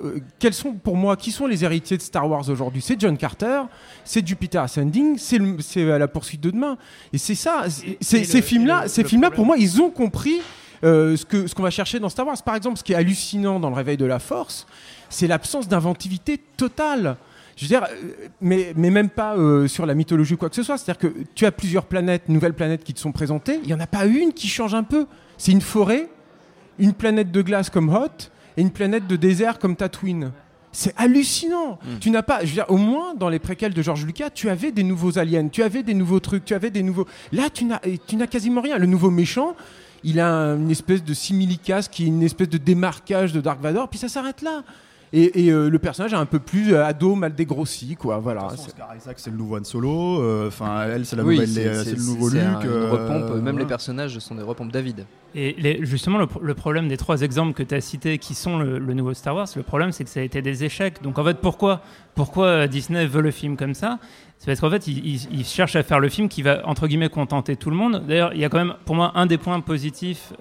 qui sont les héritiers de Star Wars aujourd'hui ? C'est John Carter, c'est Jupiter Ascending, c'est La Poursuite de demain. Et c'est ça, ces films-là, pour moi, ils ont compris ce qu'on va chercher dans Star Wars. Par exemple, ce qui est hallucinant dans Le Réveil de la Force, c'est l'absence d'inventivité totale. Je veux dire, mais même pas sur la mythologie ou quoi que ce soit. C'est-à-dire que tu as plusieurs nouvelles planètes qui te sont présentées. Il n'y en a pas une qui change un peu. C'est une forêt, une planète de glace comme Hoth et une planète de désert comme Tatooine. C'est hallucinant. Tu n'as pas, je veux dire, au moins dans les préquels de George Lucas, tu avais des nouveaux aliens, tu avais des nouveaux trucs, tu avais des nouveaux. Là, tu n'as quasiment rien. Le nouveau méchant, il a une espèce de simili-casque qui est une espèce de démarquage de Dark Vador, puis ça s'arrête là. Et le personnage est un peu plus ado, mal dégrossi, quoi. Voilà. Oscar Isaac, c'est le nouveau Han Solo. Enfin, elle, c'est la nouvelle, c'est le nouveau Luke. Une repompe. Même les personnages sont des repompes David. Et justement, le problème des trois exemples que tu as cités, qui sont le nouveau Star Wars, le problème, c'est que ça a été des échecs. Donc en fait, pourquoi Disney veut le film comme ça ? C'est parce qu'en fait, ils cherchent à faire le film qui va, entre guillemets, contenter tout le monde. D'ailleurs, il y a quand même, pour moi, un des points positifs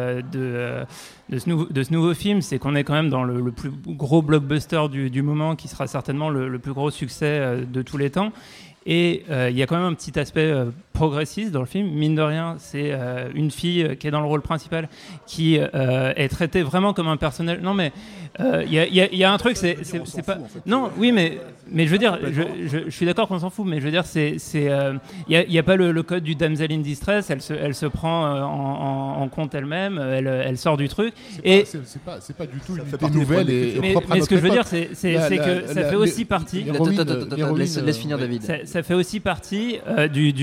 de ce nouveau film, c'est qu'on est quand même dans le plus gros blockbuster du moment, qui sera certainement le plus gros succès de tous les temps. Et il y a quand même un petit aspect progressiste dans le film. Mine de rien, c'est une fille qui est dans le rôle principal, qui est traitée vraiment comme un personnage. Non, mais il y a un truc, c'est pas. En fait. Non, oui, mais je veux dire, je suis d'accord qu'on s'en fout, mais je veux dire, il y a pas le code du damsel in distress. Elle se prend en compte elle-même. Elle sort du truc. C'est pas du tout une idée nouvelle et propre à notre époque. Mais ce que je veux dire, c'est que ça fait aussi partie. Laisse finir David. Ça fait aussi partie du plot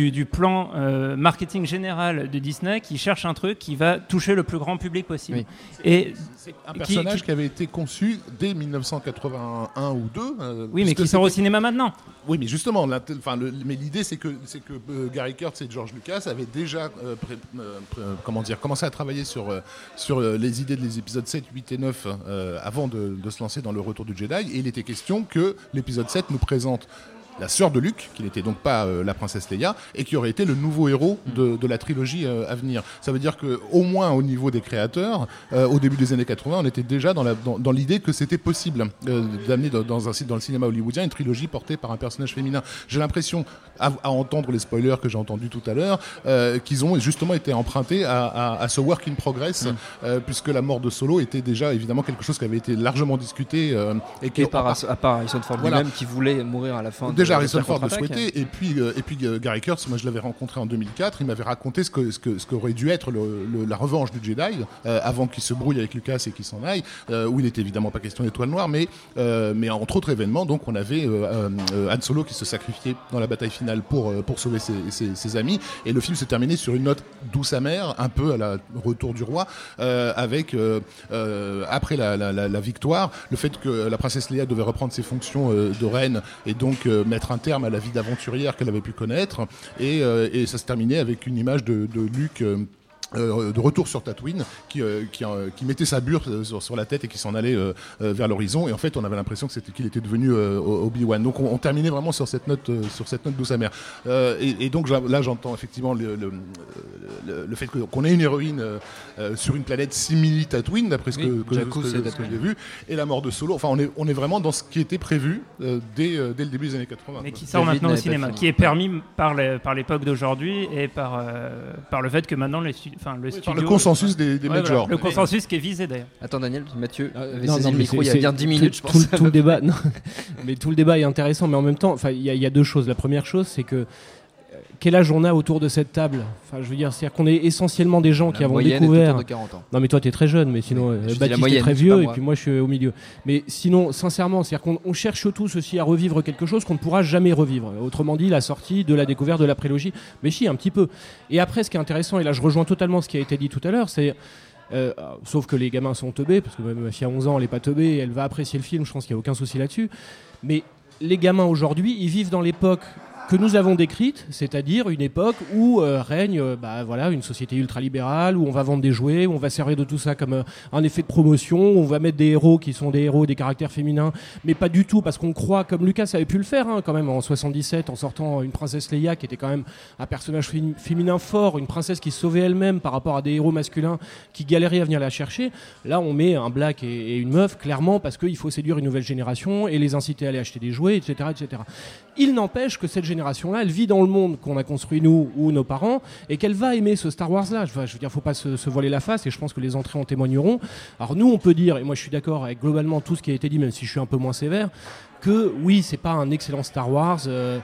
plan marketing général de Disney qui cherche un truc qui va toucher le plus grand public possible. Oui. Et c'est un personnage qui avait été conçu dès 1981 ou 2. Oui, mais qui sort au cinéma maintenant. Oui, mais justement, mais l'idée c'est que Gary Kurtz et George Lucas avaient déjà commencé à travailler sur les idées des épisodes 7, 8 et 9 avant de se lancer dans le Retour du Jedi, et il était question que l'épisode 7 nous présente la sœur de Luke, qui n'était donc pas la princesse Leia, et qui aurait été le nouveau héros de la trilogie à venir. Ça veut dire qu'au moins au niveau des créateurs, au début des années 80, on était déjà dans l'idée que c'était possible d'amener dans le cinéma hollywoodien une trilogie portée par un personnage féminin. J'ai l'impression, à entendre les spoilers que j'ai entendus tout à l'heure, qu'ils ont justement été empruntés à ce work in progress, puisque la mort de Solo était déjà évidemment quelque chose qui avait été largement discuté. Et par Harrison Ford lui-même qui voulait mourir à la fin. Déjà Harrison Ford le souhaitait, et puis Gary Kurtz, moi je l'avais rencontré en 2004, il m'avait raconté ce qu'aurait dû être la revanche du Jedi avant qu'il se brouille avec Lucas et qu'il s'en aille, où il n'était évidemment pas question d'étoile noire, mais entre autres événements, donc on avait Han Solo qui se sacrifiait dans la bataille finale pour sauver ses amis, et le film se terminait sur une note douce amère, un peu à la Retour du Roi, avec après la victoire, le fait que la princesse Leia devait reprendre ses fonctions de reine et donc mettre un terme à la vie d'aventurière qu'elle avait pu connaître, et ça se terminait avec une image de Luke de retour sur Tatooine qui mettait sa bure sur la tête et qui s'en allait vers l'horizon, et en fait on avait l'impression qu'il était devenu Obi-Wan. Donc on terminait vraiment sur cette note douce amère, et donc là j'entends effectivement le fait qu'on ait une héroïne sur une planète simili Tatooine, d'après ce que j'ai vu, et la mort de Solo. Enfin on est vraiment dans ce qui était prévu dès le début des années 80, mais qui sort maintenant au cinéma, qui est permis par l'époque d'aujourd'hui et par le fait que maintenant le studio, le consensus des majors. Le consensus qui est visé d'ailleurs. Attends Daniel, Mathieu avait saisi le micro il y a bien 10 minutes, je pense. Tout le débat, non, mais tout le débat est intéressant, mais en même temps, il y a deux choses. La première chose, c'est que quel âge on a autour de cette table ? Enfin, je veux dire, c'est-à-dire qu'on est essentiellement des gens qui avons découvert. De 40 ans. Non, mais toi, t'es très jeune, mais sinon, Baptiste est très vieux, et puis moi, je suis au milieu. Mais sinon, sincèrement, c'est-à-dire qu'on cherche tous aussi à revivre quelque chose qu'on ne pourra jamais revivre. Autrement dit, la sortie de la découverte de la prélogie. Mais si, un petit peu. Et après, ce qui est intéressant, et là, je rejoins totalement ce qui a été dit tout à l'heure, c'est. Sauf que les gamins sont teubés, parce que même ma fille a 11 ans, elle n'est pas teubée, elle va apprécier le film, je pense qu'il n'y a aucun souci là-dessus. Mais les gamins aujourd'hui, ils vivent dans l'époque que nous avons décrite, c'est-à-dire une époque où règne une société ultralibérale, où on va vendre des jouets, où on va servir de tout ça comme un effet de promotion, où on va mettre des héros qui sont des héros, des caractères féminins, mais pas du tout, parce qu'on croit, comme Lucas avait pu le faire quand même en 77, en sortant une princesse Leia qui était quand même un personnage féminin fort, une princesse qui se sauvait elle-même par rapport à des héros masculins qui galéraient à venir la chercher. Là, on met un black et une meuf, clairement, parce qu'il faut séduire une nouvelle génération et les inciter à aller acheter des jouets, etc., etc. Il n'empêche que cette génération-là, elle vit dans le monde qu'on a construit nous ou nos parents, et qu'elle va aimer ce Star Wars-là. Je veux dire, faut pas se voiler la face, et je pense que les entrées en témoigneront. Alors nous, on peut dire, et moi je suis d'accord avec globalement tout ce qui a été dit, même si je suis un peu moins sévère, que oui, c'est pas un excellent Star Wars,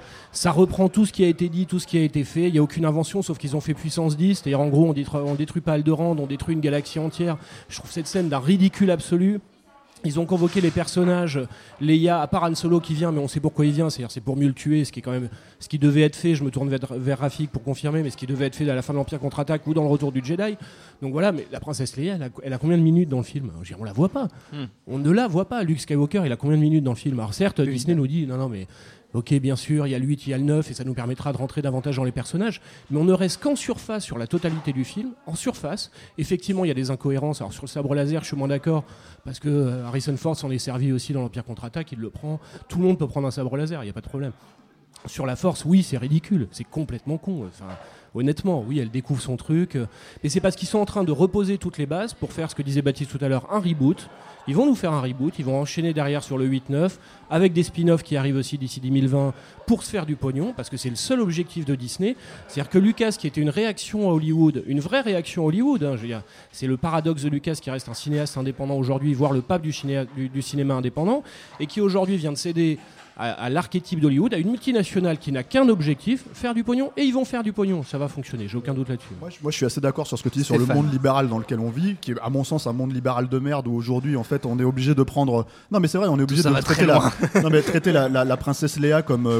ça reprend tout ce qui a été dit, tout ce qui a été fait, il n'y a aucune invention, sauf qu'ils ont fait puissance 10, c'est-à-dire en gros, on détruit pas Alderaan, on détruit une galaxie entière. Je trouve cette scène d'un ridicule absolu. Ils ont convoqué les personnages, Leia, à part Han Solo qui vient, mais on sait pourquoi il vient, c'est-à-dire c'est pour mieux le tuer, ce qui est quand même ce qui devait être fait. Je me tourne vers Rafik pour confirmer, mais ce qui devait être fait à la fin de l'Empire contre-attaque ou dans le Retour du Jedi. Donc voilà, mais la princesse Leia, elle a combien de minutes dans le film ? On la voit pas. On ne la voit pas. Luke Skywalker, il a combien de minutes dans le film ? Alors certes, Disney nous dit non, mais ok, bien sûr, il y a le 8, il y a le 9, et ça nous permettra de rentrer davantage dans les personnages, mais on ne reste qu'en surface sur la totalité du film. En surface, effectivement, il y a des incohérences. Alors sur le sabre laser, je suis moins d'accord, parce que Harrison Ford s'en est servi aussi dans l'Empire contre-attaque, il le prend. Tout le monde peut prendre un sabre laser, il n'y a pas de problème. Sur la Force, oui, c'est ridicule, c'est complètement con. Enfin, honnêtement, oui, elle découvre son truc, mais c'est parce qu'ils sont en train de reposer toutes les bases pour faire ce que disait Baptiste tout à l'heure, un reboot. Ils vont nous faire un reboot, ils vont enchaîner derrière sur le 8-9, avec des spin-offs qui arrivent aussi d'ici 2020 pour se faire du pognon, parce que c'est le seul objectif de Disney. C'est-à-dire que Lucas, qui était une réaction à Hollywood, une vraie réaction à Hollywood, je veux dire, c'est le paradoxe de Lucas qui reste un cinéaste indépendant aujourd'hui, voire le pape du cinéma indépendant, et qui aujourd'hui vient de céder à l'archétype d'Hollywood, à une multinationale qui n'a qu'un objectif, faire du pognon, et ils vont faire du pognon. Ça va fonctionner, j'ai aucun doute là-dessus. Moi, je suis assez d'accord sur ce que tu dis sur le monde libéral dans lequel on vit, qui est à mon sens un monde libéral de merde où aujourd'hui en fait on est obligé de prendre. Non mais c'est vrai, on est obligé de traiter la princesse Léa comme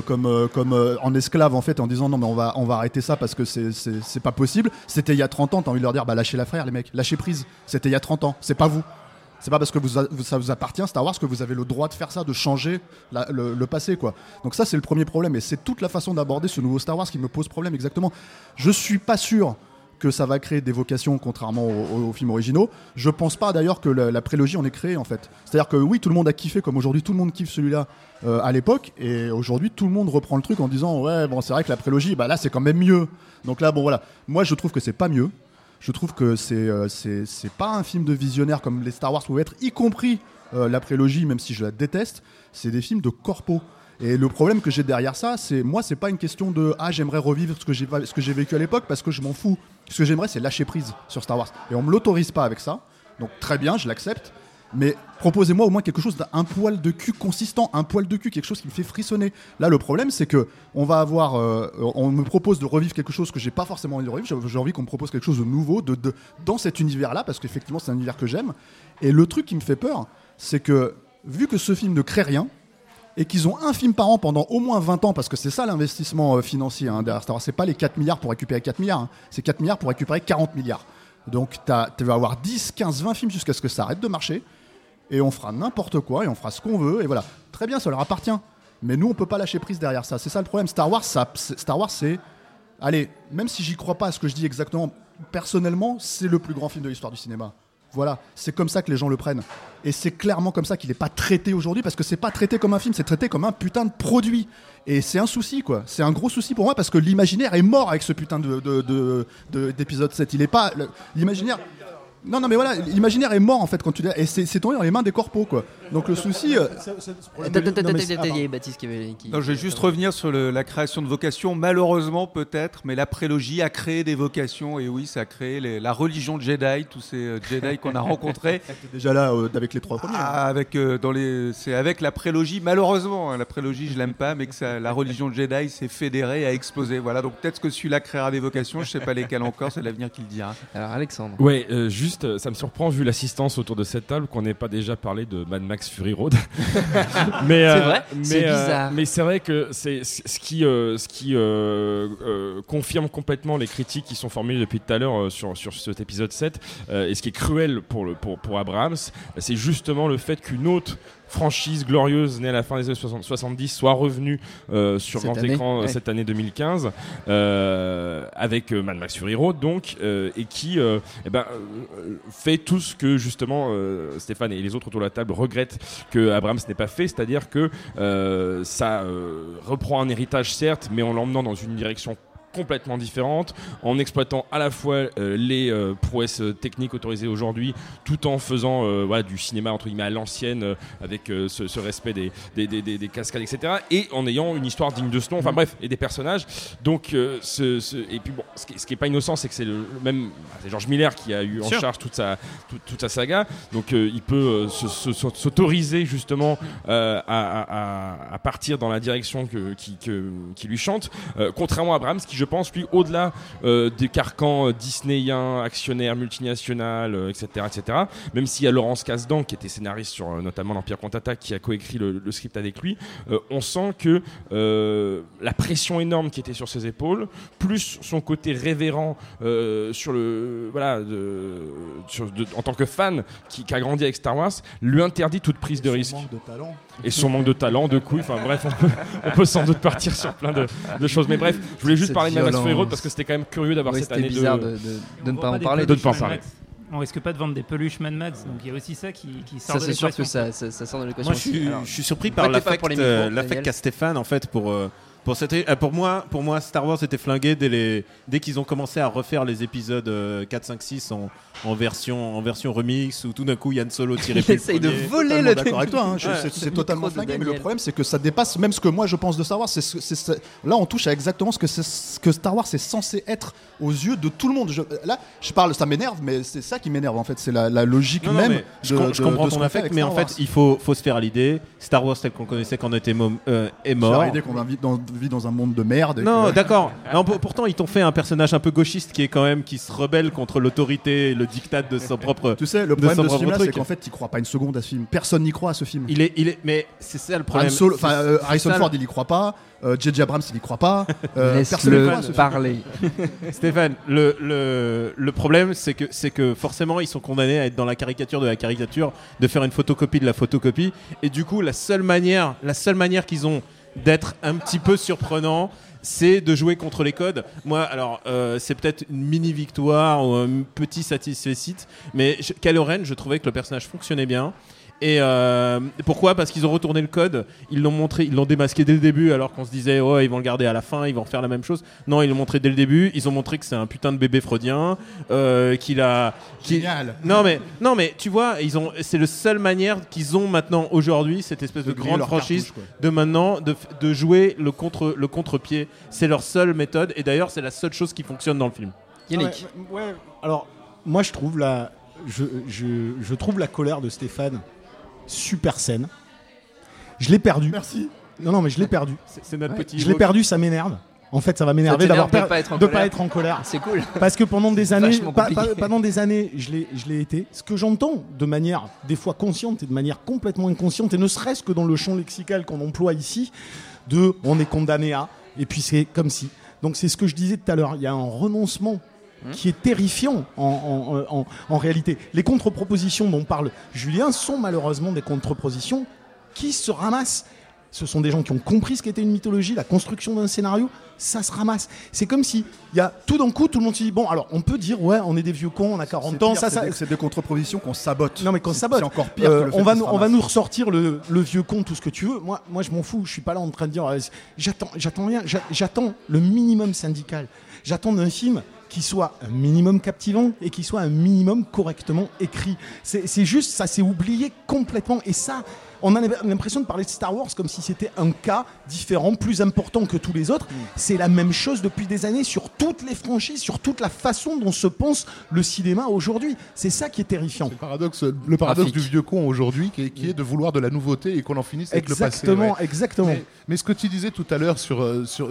en esclave en fait, en disant non mais on va arrêter ça parce que c'est pas possible. C'était il y a 30 ans, t'as envie de leur dire bah lâchez l'affaire les mecs, lâchez prise. C'était il y a 30 ans, c'est pas vous. C'est pas parce que ça vous appartient Star Wars que vous avez le droit de faire ça, de changer le passé quoi. Donc ça c'est le premier problème et c'est toute la façon d'aborder ce nouveau Star Wars qui me pose problème exactement. Je suis pas sûr que ça va créer des vocations contrairement aux films originaux. Je pense pas d'ailleurs que la prélogie en ait créé en fait. C'est-à-dire que oui, tout le monde a kiffé comme aujourd'hui tout le monde kiffe celui-là à l'époque et aujourd'hui tout le monde reprend le truc en disant ouais bon c'est vrai que la prélogie bah là c'est quand même mieux. Donc là bon voilà, moi je trouve que c'est pas mieux. Je trouve que c'est pas un film de visionnaire comme les Star Wars pouvaient être, y compris la prélogie, même si je la déteste. C'est des films de corpo. Et le problème que j'ai derrière ça, c'est pas une question de j'aimerais revivre ce que j'ai vécu à l'époque parce que je m'en fous. Ce que j'aimerais, c'est lâcher prise sur Star Wars. Et on me l'autorise pas avec ça. Donc très bien, je l'accepte. Mais proposez-moi au moins quelque chose d'un poil de cul consistant, un poil de cul, quelque chose qui me fait frissonner. Là, le problème, c'est que on me propose de revivre quelque chose que j'ai pas forcément envie de revivre. J'ai envie qu'on me propose quelque chose de nouveau, dans cet univers-là, parce qu'effectivement, c'est un univers que j'aime. Et le truc qui me fait peur, c'est que vu que ce film ne crée rien et qu'ils ont un film par an pendant au moins 20 ans, parce que c'est ça l'investissement financier derrière Star Wars. C'est pas les 4 milliards pour récupérer 4 milliards, c'est 4 milliards pour récupérer 40 milliards. Donc tu vas avoir 10, 15, 20 films jusqu'à ce que ça arrête de marcher. Et on fera n'importe quoi, et on fera ce qu'on veut, et voilà. Très bien, ça leur appartient. Mais nous, on peut pas lâcher prise derrière ça. C'est ça le problème. Star Wars, c'est... Allez, même si j'y crois pas à ce que je dis exactement, personnellement, c'est le plus grand film de l'histoire du cinéma. Voilà, c'est comme ça que les gens le prennent. Et c'est clairement comme ça qu'il n'est pas traité aujourd'hui, parce que c'est pas traité comme un film, c'est traité comme un putain de produit. Et c'est un souci, quoi. C'est un gros souci pour moi, parce que l'imaginaire est mort avec ce putain d'épisode 7. Il est pas... L'imaginaire... Non, mais voilà, l'imaginaire est mort en fait quand tu dis, et c'est tombé dans les mains des corpos quoi. Donc le souci. Baptiste qui... Non, je vais juste revenir sur la création de vocations. Malheureusement, peut-être, mais la prélogie a créé des vocations et oui, ça a créé la religion de Jedi, tous ces Jedi qu'on a rencontrés. Déjà là, avec les 3 premiers. C'est avec la prélogie. Malheureusement, la prélogie, je l'aime pas, mais que la religion de Jedi s'est fédérée, a explosé. Voilà, donc peut-être que celui-là créera des vocations. Je sais pas lesquelles encore, c'est l'avenir qui le dira. Alors Alexandre. Ouais, juste, ça me surprend vu l'assistance autour de cette table qu'on n'ait pas déjà parlé de Mad Max Fury Road. Mais c'est vrai, c'est bizarre. Mais c'est vrai que c'est ce qui confirme complètement les critiques qui sont formulées depuis tout à l'heure sur cet épisode 7 et ce qui est cruel pour Abrams, c'est justement le fait qu'une autre franchise glorieuse née à la fin des années 70 soit revenue sur grand écran cette année 2015 avec Mad Max Fury Road donc et qui fait tout ce que justement Stéphane et les autres autour de la table regrettent que Abrams n'ait pas fait, c'est-à-dire que ça reprend un héritage certes mais en l'emmenant dans une direction complètement différente, en exploitant à la fois les prouesses techniques autorisées aujourd'hui, tout en faisant du cinéma entre guillemets à l'ancienne, avec ce respect des cascades, etc. Et en ayant une histoire digne de ce nom, enfin bref, et des personnages. Donc, et puis bon, ce qui est pas innocent, c'est que c'est c'est George Miller qui a eu en charge toute sa saga, donc il peut s'autoriser justement à partir dans la direction qui lui chante, contrairement à Abrams qui je pense lui au-delà des carcans disneyiens, actionnaires, multinationales, etc., même s'il y a Laurence Kasdan qui était scénariste sur notamment l'Empire contre-attaque qui a coécrit le script avec lui, on sent que la pression énorme qui était sur ses épaules plus son côté révérend en tant que fan qui a grandi avec Star Wars lui interdit toute prise de risque et son manque de talent de couilles, enfin bref on peut sans doute partir sur plein de choses, mais bref je voulais juste parler de Mad Max Fury Road parce que c'était quand même curieux d'avoir cette année bizarre de ne pas en parler. On risque pas de vendre des peluches Mad Max, donc il y a aussi ça qui sort de l'équation. Ça c'est sûr que ça sort de l'équation. Moi je suis surpris par l'affect qu'a Stéphane en fait pour Pour moi, Star Wars était flingué dès qu'ils ont commencé à refaire les épisodes 4, 5, 6 en version remix, où tout d'un coup Yann Solo tirait plus. Il essaye de voler le d'accord avec toi, hein, c'est totalement flingué, mais le problème c'est que ça dépasse même ce que moi je pense de Star Wars. Là on touche à exactement ce que Star Wars est censé être aux yeux de tout le monde. Je parle, ça m'énerve, mais c'est ça qui m'énerve en fait, c'est la logique même. Je comprends ton affect, mais en fait il faut se faire à l'idée. Star Wars tel qu'on le connaissait quand on était est mort. J'ai l'idée qu'on vit dans un monde de merde. Non, d'accord. Non, pourtant ils t'ont fait un personnage un peu gauchiste qui se rebelle contre l'autorité, le dictat de son propre. Tu sais, le problème de ce film-là, c'est qu'en fait, il croit pas une seconde à ce film. Personne n'y croit à ce film. Mais c'est ça le problème. Harrison Ford, il y croit pas. J.J. Abrams, il y croit pas. Laisse-le parler. Stéphane, le problème, c'est que forcément, ils sont condamnés à être dans la caricature de la caricature, de faire une photocopie de la photocopie. Et du coup, la seule manière qu'ils ont d'être un petit peu surprenant, c'est de jouer contre les codes. Moi, alors, c'est peut-être une mini-victoire ou un petit satisfait, mais Kylo Ren, je trouvais que le personnage fonctionnait bien. Et pourquoi ? Parce qu'ils ont retourné le code, ils l'ont démasqué dès le début, alors qu'on se disait oh, ils vont le garder à la fin, ils vont refaire la même chose. Non, ils l'ont montré dès le début, ils ont montré que c'est un putain de bébé freudien, Génial. Non mais tu vois, c'est la seule manière qu'ils ont maintenant aujourd'hui, cette espèce de grande franchise de jouer le contre-pied. C'est leur seule méthode, et d'ailleurs c'est la seule chose qui fonctionne dans le film. Yannick. Ouais. Alors moi je trouve je trouve la colère de Stéphane super saine. Je l'ai perdu. Merci. Non, mais je l'ai perdu. C'est notre petit. Je l'ai perdu, ça m'énerve. En fait, ça va m'énerver de pas être en colère. C'est cool. Parce que pendant des années, je l'ai été. Ce que j'entends de manière des fois consciente et de manière complètement inconsciente, et ne serait-ce que dans le champ lexical qu'on emploie ici, on est condamné à, et puis c'est comme si. Donc c'est ce que je disais tout à l'heure. Il y a un renoncement qui est terrifiant en réalité. Les contre-propositions dont parle Julien sont malheureusement des contre-propositions qui se ramassent. Ce sont des gens qui ont compris ce qu'était une mythologie, la construction d'un scénario, ça se ramasse. C'est comme si, tout d'un coup, tout le monde se dit, bon, alors on peut dire, ouais, on est des vieux cons, on a 40 ans. C'est des contre-propositions qu'on sabote. Non, mais qu'on sabote. C'est encore pire que le fait on va nous ressortir le vieux con, tout ce que tu veux. Moi, je m'en fous, je suis pas là en train de dire, j'attends rien, j'attends le minimum syndical. J'attends d'un film qui soit un minimum captivant et qui soit un minimum correctement écrit. C'est juste, ça s'est oublié complètement. Et ça, on a l'impression de parler de Star Wars comme si c'était un cas différent, plus important que tous les autres. C'est la même chose depuis des années sur toutes les franchises, sur toute la façon dont se pense le cinéma aujourd'hui. C'est ça qui est terrifiant. C'est le paradoxe du vieux con aujourd'hui, qui est de vouloir de la nouveauté et qu'on en finisse avec le passé. Exactement. Mais ce que tu disais tout à l'heure sur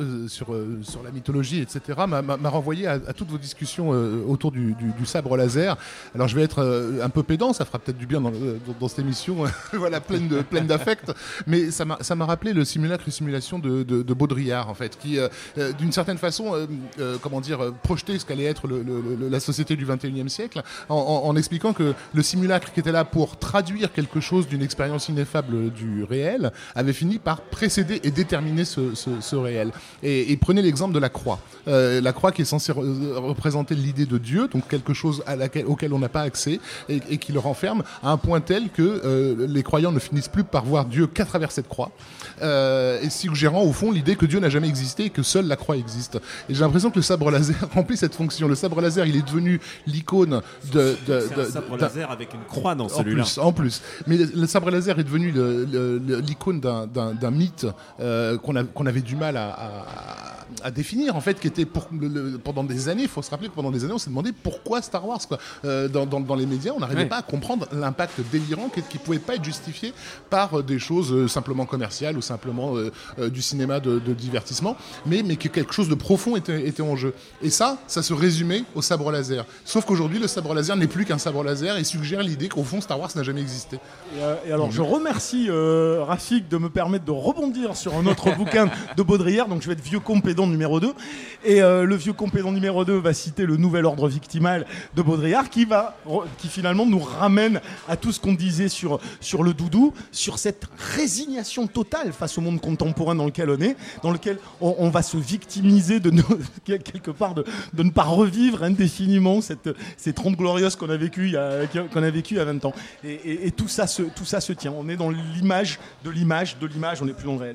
la mythologie, etc., m'a renvoyé à toutes vos discussions autour du sabre laser. Alors je vais être un peu pédant, ça fera peut-être du bien dans cette émission, voilà, pleine d'affect, mais ça m'a rappelé le simulacre et simulation de Baudrillard, en fait, qui d'une certaine façon projetait ce qu'allait être la société du 21e siècle en expliquant que le simulacre qui était là pour traduire quelque chose d'une expérience ineffable du réel avait fini par précéder et déterminer ce réel. Et prenez l'exemple de la croix. La croix qui est censée représenter l'idée de Dieu, donc quelque chose auquel on n'a pas accès et qui le renferme à un point tel que les croyants ne finissent plus par voir Dieu qu'à travers cette croix, et suggérant au fond l'idée que Dieu n'a jamais existé et que seule la croix existe. Et j'ai l'impression que le sabre laser remplit cette fonction. Le sabre laser, il est devenu l'icône c'est un sabre laser avec une croix dans celui-là. En plus. Mais le sabre laser est devenu l'icône d'un mythe qu'on avait du mal à définir, en fait, qui était pendant des années. Il faut se rappeler que pendant des années, on s'est demandé pourquoi Star Wars, quoi. Dans les médias, on n'arrivait pas à comprendre l'impact délirant qui pouvait pas être justifié par des choses simplement commerciales ou simplement du cinéma de divertissement, mais que quelque chose de profond était en jeu. Et ça se résumait au sabre laser. Sauf qu'aujourd'hui, le sabre laser n'est plus qu'un sabre laser et suggère l'idée qu'au fond, Star Wars n'a jamais existé. Et alors, je remercie Rafik de me permettre de rebondir sur un autre bouquin de Baudrillard. Donc, je vais être vieux compédant numéro 2. Et le vieux compédant numéro 2 va citer le nouvel ordre victimal de Baudrillard qui finalement nous ramène à tout ce qu'on disait sur le doudou, sur cette résignation totale face au monde contemporain dans lequel on est, dans lequel on va se victimiser quelque part de ne pas revivre indéfiniment ces 30 glorieuses qu'on a vécues il y a 20 ans. Et tout ça se tient. On est dans l'image de l'image, on n'est plus dans le réel.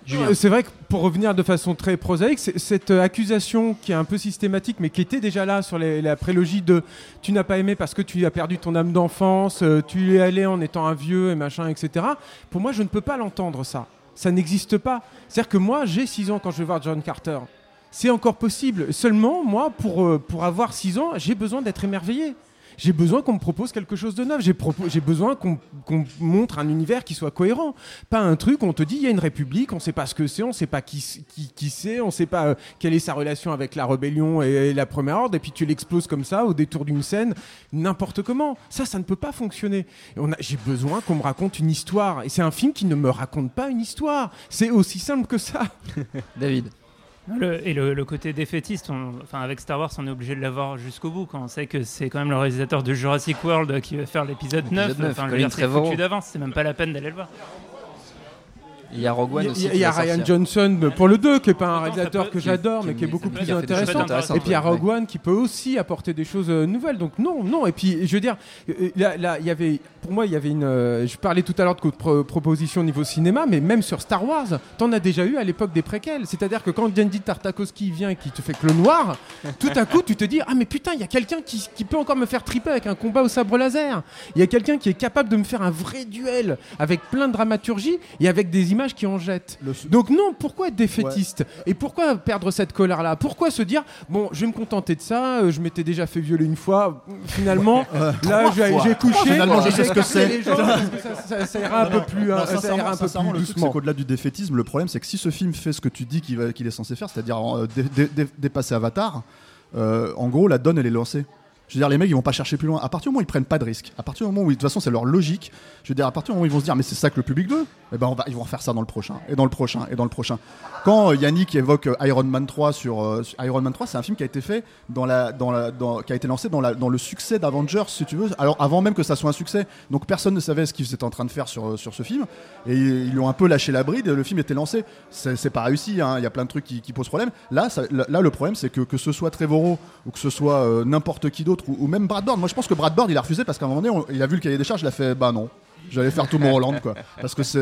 Julien. C'est vrai que pour revenir de façon très prosaïque, cette accusation qui est un peu systématique, mais qui était déjà là sur la prélogie de tu n'as pas aimé parce que tu as perdu ton âme d'enfance, tu y es allé en étant un vieux et machin, etc. Pour moi, je ne peux pas l'entendre, ça. Ça n'existe pas. C'est-à-dire que moi, j'ai 6 ans quand je vais voir John Carter. C'est encore possible. Seulement, moi, pour avoir 6 ans, j'ai besoin d'être émerveillé. J'ai besoin qu'on me propose quelque chose de neuf. J'ai besoin qu'on montre un univers qui soit cohérent. Pas un truc où on te dit il y a une république, on ne sait pas ce que c'est, on ne sait pas qui c'est, on ne sait pas quelle est sa relation avec la rébellion et la première ordre, et puis tu l'exploses comme ça au détour d'une scène, n'importe comment. Ça ne peut pas fonctionner. J'ai besoin qu'on me raconte une histoire. Et c'est un film qui ne me raconte pas une histoire. C'est aussi simple que ça. David. Le côté défaitiste, avec Star Wars, on est obligé de l'avoir jusqu'au bout. Quand on sait que c'est quand même le réalisateur de Jurassic World qui va faire l'épisode 9, c'est foutu d'avance, c'est même pas la peine d'aller le voir. Il y a Rogue One aussi. Il y a Ryan Johnson pour le 2, qui n'est pas un réalisateur que j'adore, mais qui est beaucoup plus intéressant. Et puis il y a Rogue One qui peut aussi apporter des choses nouvelles. Donc non. Et puis je veux dire, là, pour moi, il y avait je parlais tout à l'heure de proposition niveau cinéma, mais même sur Star Wars, t'en as déjà eu à l'époque des préquels. C'est-à-dire que quand Genndy Tartakovsky vient et qui te fait Clone Noir, tout à coup tu te dis ah mais putain, il y a quelqu'un qui peut encore me faire triper avec un combat au sabre laser. Il y a quelqu'un qui est capable de me faire un vrai duel avec plein de dramaturgie et avec des images qui en jettent. Donc non, pourquoi être défaitiste ? Et pourquoi perdre cette colère-là ? Pourquoi se dire bon, je vais me contenter de ça, je m'étais déjà fait violer une fois, finalement, là j'ai couché, finalement je sais ce que c'est. Ça ira un peu plus sincèrement, le truc, doucement. c'est qu'au-delà du défaitisme, le problème c'est que si ce film fait ce que tu dis qu'il est censé faire, c'est-à-dire dépasser Avatar, en gros la donne elle est lancée. Je veux dire, les mecs, ils vont pas chercher plus loin. À partir du moment où ils prennent pas de risques, à partir du moment où, de toute façon, c'est leur logique. Je veux dire, à partir du moment où ils vont se dire, mais c'est ça que le public veut, eh ben, ils vont refaire ça dans le prochain, et dans le prochain, et dans le prochain. Quand Yannick évoque Iron Man 3 sur Iron Man 3, c'est un film qui a été fait qui a été lancé dans le succès d'Avengers, si tu veux. Alors, avant même que ça soit un succès. Donc, personne ne savait ce qu'ils étaient en train de faire sur ce film. Et ils lui ont un peu lâché la bride, et le film était lancé. C'est pas réussi, hein. Il y a plein de trucs qui posent problème. Là, le problème, c'est que ce soit Trevorrow, ou que ce soit n'importe qui d'autre, ou même Brad Bird. Moi je pense que Brad Bird il a refusé parce qu'à un moment donné il a vu le cahier des charges, il a fait bah non, j'allais faire Tomorrowland quoi, parce que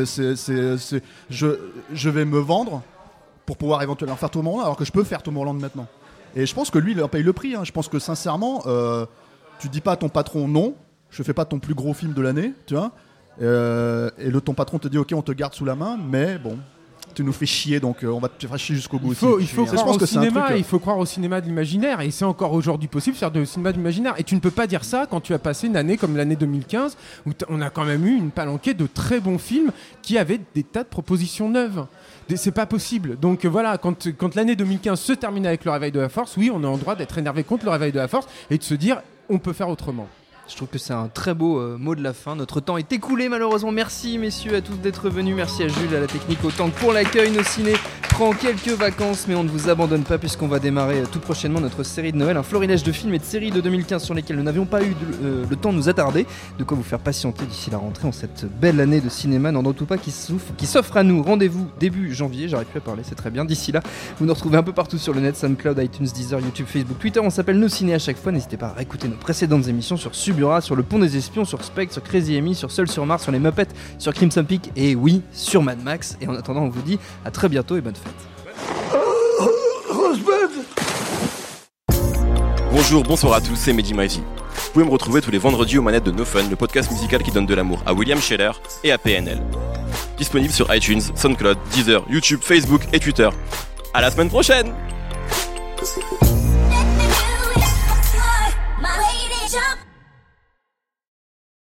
je vais me vendre pour pouvoir éventuellement faire Tomorrowland alors que je peux faire Tomorrowland maintenant. Et je pense que lui il en paye le prix, hein. Je pense que sincèrement tu dis pas à ton patron non, je fais pas ton plus gros film de l'année, tu vois, et ton patron te dit ok on te garde sous la main, mais bon tu nous fais chier, donc on va te faire chier jusqu'au bout. Il faut croire au cinéma, il faut croire au cinéma de l'imaginaire, et c'est encore aujourd'hui possible de faire du cinéma de l'imaginaire. Et tu ne peux pas dire ça quand tu as passé une année comme l'année 2015, où on a quand même eu une palanquée de très bons films qui avaient des tas de propositions neuves. C'est pas possible. Donc voilà, quand l'année 2015 se termine avec le réveil de la Force, oui, on est en droit d'être énervé contre le réveil de la Force et de se dire on peut faire autrement. Je trouve que c'est un très beau mot de la fin. Notre temps est écoulé malheureusement. Merci messieurs à tous d'être venus. Merci à Jules, à la technique, autant que pour l'accueil. Nos ciné prend quelques vacances, mais on ne vous abandonne pas puisqu'on va démarrer tout prochainement notre série de Noël. Un florilège de films et de séries de 2015 sur lesquels nous n'avions pas eu le temps de nous attarder. De quoi vous faire patienter d'ici la rentrée en cette belle année de cinéma. N'en doutons pas qui s'offre à nous. Rendez-vous début janvier. J'arrive plus à parler, c'est très bien. D'ici là, vous nous retrouvez un peu partout sur le net, SoundCloud, iTunes, Deezer, YouTube, Facebook, Twitter. On s'appelle Nos Ciné à chaque fois. N'hésitez pas à réécouter nos précédentes émissions sur Suburra, sur Le Pont des Espions, sur Spectre, sur Crazy Amy, sur Seul sur Mars, sur les Muppets, sur Crimson Peak et oui, sur Mad Max. Et en attendant, on vous dit à très bientôt et bonne fête. Bonjour, bonsoir à tous, c'est Mehdi Maizy. Vous pouvez me retrouver tous les vendredis aux manettes de No Fun, le podcast musical qui donne de l'amour à William Scheller et à PNL. Disponible sur iTunes, SoundCloud, Deezer, YouTube, Facebook et Twitter. À la semaine prochaine!